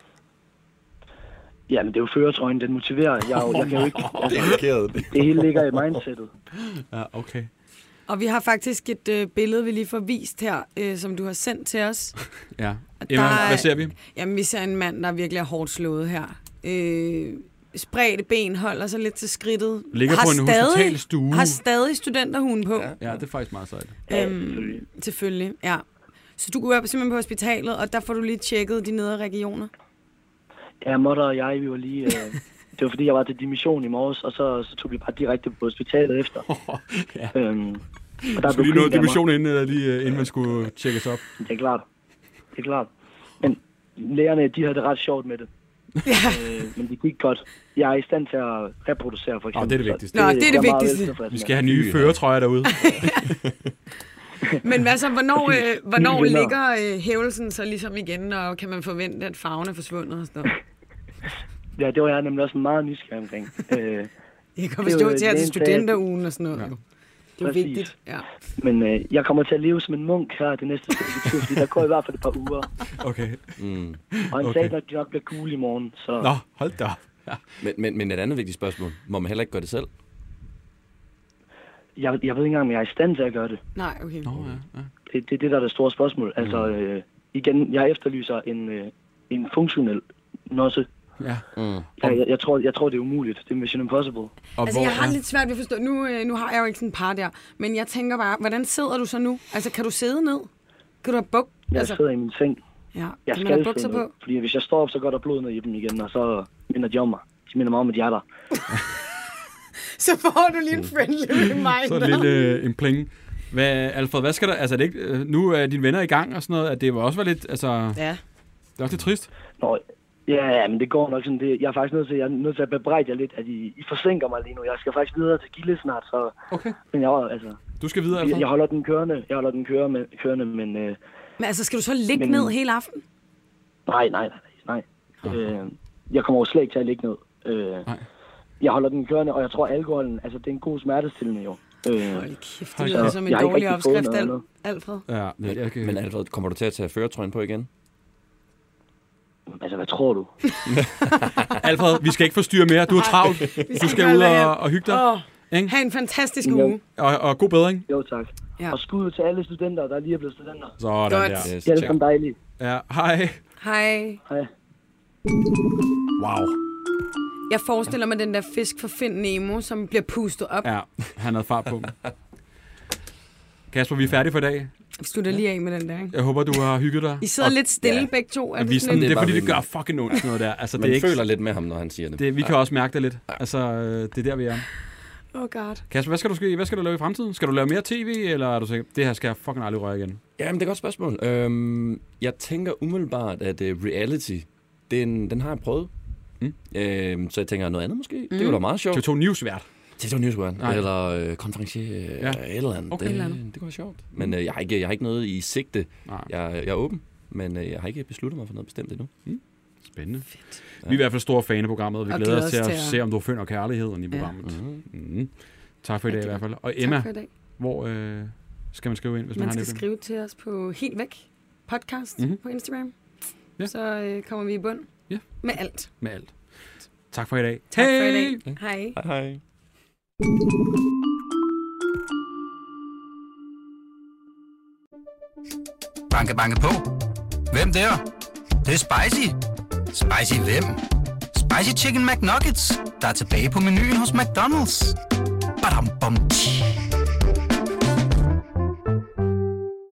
Jamen, det er jo førertrøjen, den motiverer. Jeg, er jo- jeg kan jo ikke, altså, Dedikeret. det hele ligger i mindsetet. Ja, okay. Og vi har faktisk et øh, billede, vi lige får vist her, øh, som du har sendt til os. Ja. Emma, Der er- hvad ser vi? Jamen, vi ser en mand, der virkelig er hårdt slået her. Øh, spredte ben, holder sig lidt til skridtet. Ligger har på en hospitalsstue. Har stadig studenterhuen på. Ja. Ja, det er faktisk meget sejt. Øhm, selvfølgelig, ja. Så du går simpelthen på hospitalet, og der får du lige tjekket de nedre regioner. Ja, Motter og jeg, vi var lige... Øh, det var fordi, jeg var til dimission i morges, og så, så tog vi bare direkte på hospitalet efter. Ja. Øhm, og der Skulle lige blev nå grint af mig. dimension inden, eller lige, øh, inden man skulle tjekkes op? Det er klart. Det er klart. Men lægerne, de havde det ret sjovt med det. Ja. Øh, men det gik godt. Jeg er i stand til at reproducere, for eksempel. Åh, det er det Så vigtigste. Nå, det er det jeg meget vigtigste. veltilfreds Vi med. skal have nye førertrøjer derude. Men hvad så, hvornår, øh, hvornår venner. ligger øh, hævelsen så ligesom igen, og kan man forvente, at farven er forsvundet og sådan noget? Ja, det var jeg nemlig også meget nysgerrig omkring. Øh, Jeg kan Det er forstå jo til her til lægen sagde, studenterugen og sådan noget. Ja. Ja. Det er Præcis. vigtigt. Ja. men øh, jeg kommer til at leve som en munk her det næste stykke tid, fordi der går i hvert fald et par uger. Okay. Mm. Og han Okay. sagde, at de nok bliver gule i morgen. Så Nå, hold da op. Ja. Men, men, men et andet vigtigt spørgsmål. Må man heller ikke gøre det selv? jeg, jeg ved ikke engang, om jeg er i stand til at gøre det. Nej, okay. Nå, ja, ja. Det, det er det, der er det store spørgsmål. Altså, øh, igen, jeg efterlyser en, øh, en funktionel nosse. ja. Mm. Jeg, jeg, jeg, tror, jeg tror, det er umuligt. Det er Mission Impossible. Og Altså, hvor, jeg har ja. lidt svært ved at forstå. Nu, øh, nu har jeg jo ikke sådan en par der. Men jeg tænker bare, hvordan sidder du så nu? Altså, kan du sidde ned? Kan du have buk? Jeg Altså, sidder i min seng. ja. Jeg Kan man have skal bukser sidde ned, på? fordi hvis jeg står op, så går der blod ned i dem igen, og så minder de om mig. De minder mig om, at de er der. Så får du lige en friendly reminder. Så en lille øh, en pling. Hvad, Alfred, hvad skal der... Altså, er det ikke, øh, nu er dine venner i gang og sådan noget, at det var også var lidt... Altså, Ja. det er også lidt trist. Nå, ja, ja, men det går nok sådan. Det, jeg er faktisk nødt til, jeg er nødt til at bebrejde jer lidt, at I, I forsinker mig lige nu. Jeg skal faktisk videre til Gilde snart, så... Okay. Men jeg, altså, Du skal videre, Alfred. jeg, jeg holder den kørende, jeg holder den køre med, kørende, men... Øh, Men altså, skal du så ligge Men- ned hele aften? nej, nej, nej, nej. Øh, jeg kommer jo slet ikke til at ligge ned. Øh, Nej. jeg holder den kørende, og jeg tror, alkoholen, altså det er en god smertestillende jo. Øh, Hold kæft, det Hold lyder da. som en Jeg har ikke dårlig rigtig fået opskrift, noget Al- andet. Alfred. Ja, men, jeg kan... Men Alfred, kommer du til at tage førertrøjen på igen? altså, hvad tror du? Alfred, vi skal ikke forstyrre mere. Du er travlt. Du skal ud og, og hygge dig. Åh, Ikke? ha' en fantastisk Jo. uge. Og, og god bedring. Jo, tak. Ja. Og skud til alle studenter, der lige er blevet studenter. Sådan Godt. der. Yes. Det er alle sammen dejligt. Ja, hej. Hej. Hej. Wow. Jeg forestiller mig den der fisk fra Find Nemo, som bliver pustet op. Ja, han havde far på. Kasper, vi er færdige for i dag. Vi slutter lige af med den der, ikke? Jeg håber, du har hygget dig. I sidder og, lidt stille ja. begge to. Er vi sådan, det, det er fordi, det gør fucking ondt, sådan noget der. Altså, man det er ikke, føler lidt med ham, når han siger det. det vi kan ja. også mærke det lidt. Altså, det er der, vi er. Oh god. Kasper, hvad skal, du, ske? hvad skal du lave i fremtiden? Skal du lave mere tv, eller er du sikker, det her skal jeg fucking aldrig røre igen? Jamen, det er et godt spørgsmål. Øhm, jeg tænker umiddelbart, at uh, reality, den, den har jeg prøvet. Mm. Øhm, så jeg tænker noget andet måske. Mm. Det kunne da meget sjovt. T V to News-vært. T V to News-vært. Eller øh, konferencier, ja. et eller andet. Okay. Det, det kunne være sjovt. Men øh, jeg, har ikke, jeg har ikke noget i sigte. Jeg, jeg er åben, men øh, jeg har ikke besluttet mig for noget bestemt endnu. Mm. Spændende. Fedt. Ja. Vi er i hvert fald store fan af programmet, og vi og glæder os til at, til at se, om du finder kærligheden i programmet. Ja. Mm-hmm. Mm. Tak for i dag i hvert fald. Og Emma, hvor øh, skal man skrive ind, hvis man, man har Man skal skrive til os på Helt Væk podcast mm-hmm. på Instagram. Ja. Så øh, kommer vi i bund ja. med alt. Med alt. Tak for i dag. Tak hey! for i dag. Hej. Hej, hej. Banke, banke på. Hvem der? Det, det er spicy. Spicy hvem? Spicy Chicken McNuggets, der er tilbage på menuen hos McDonald's. Badum, bom, tji.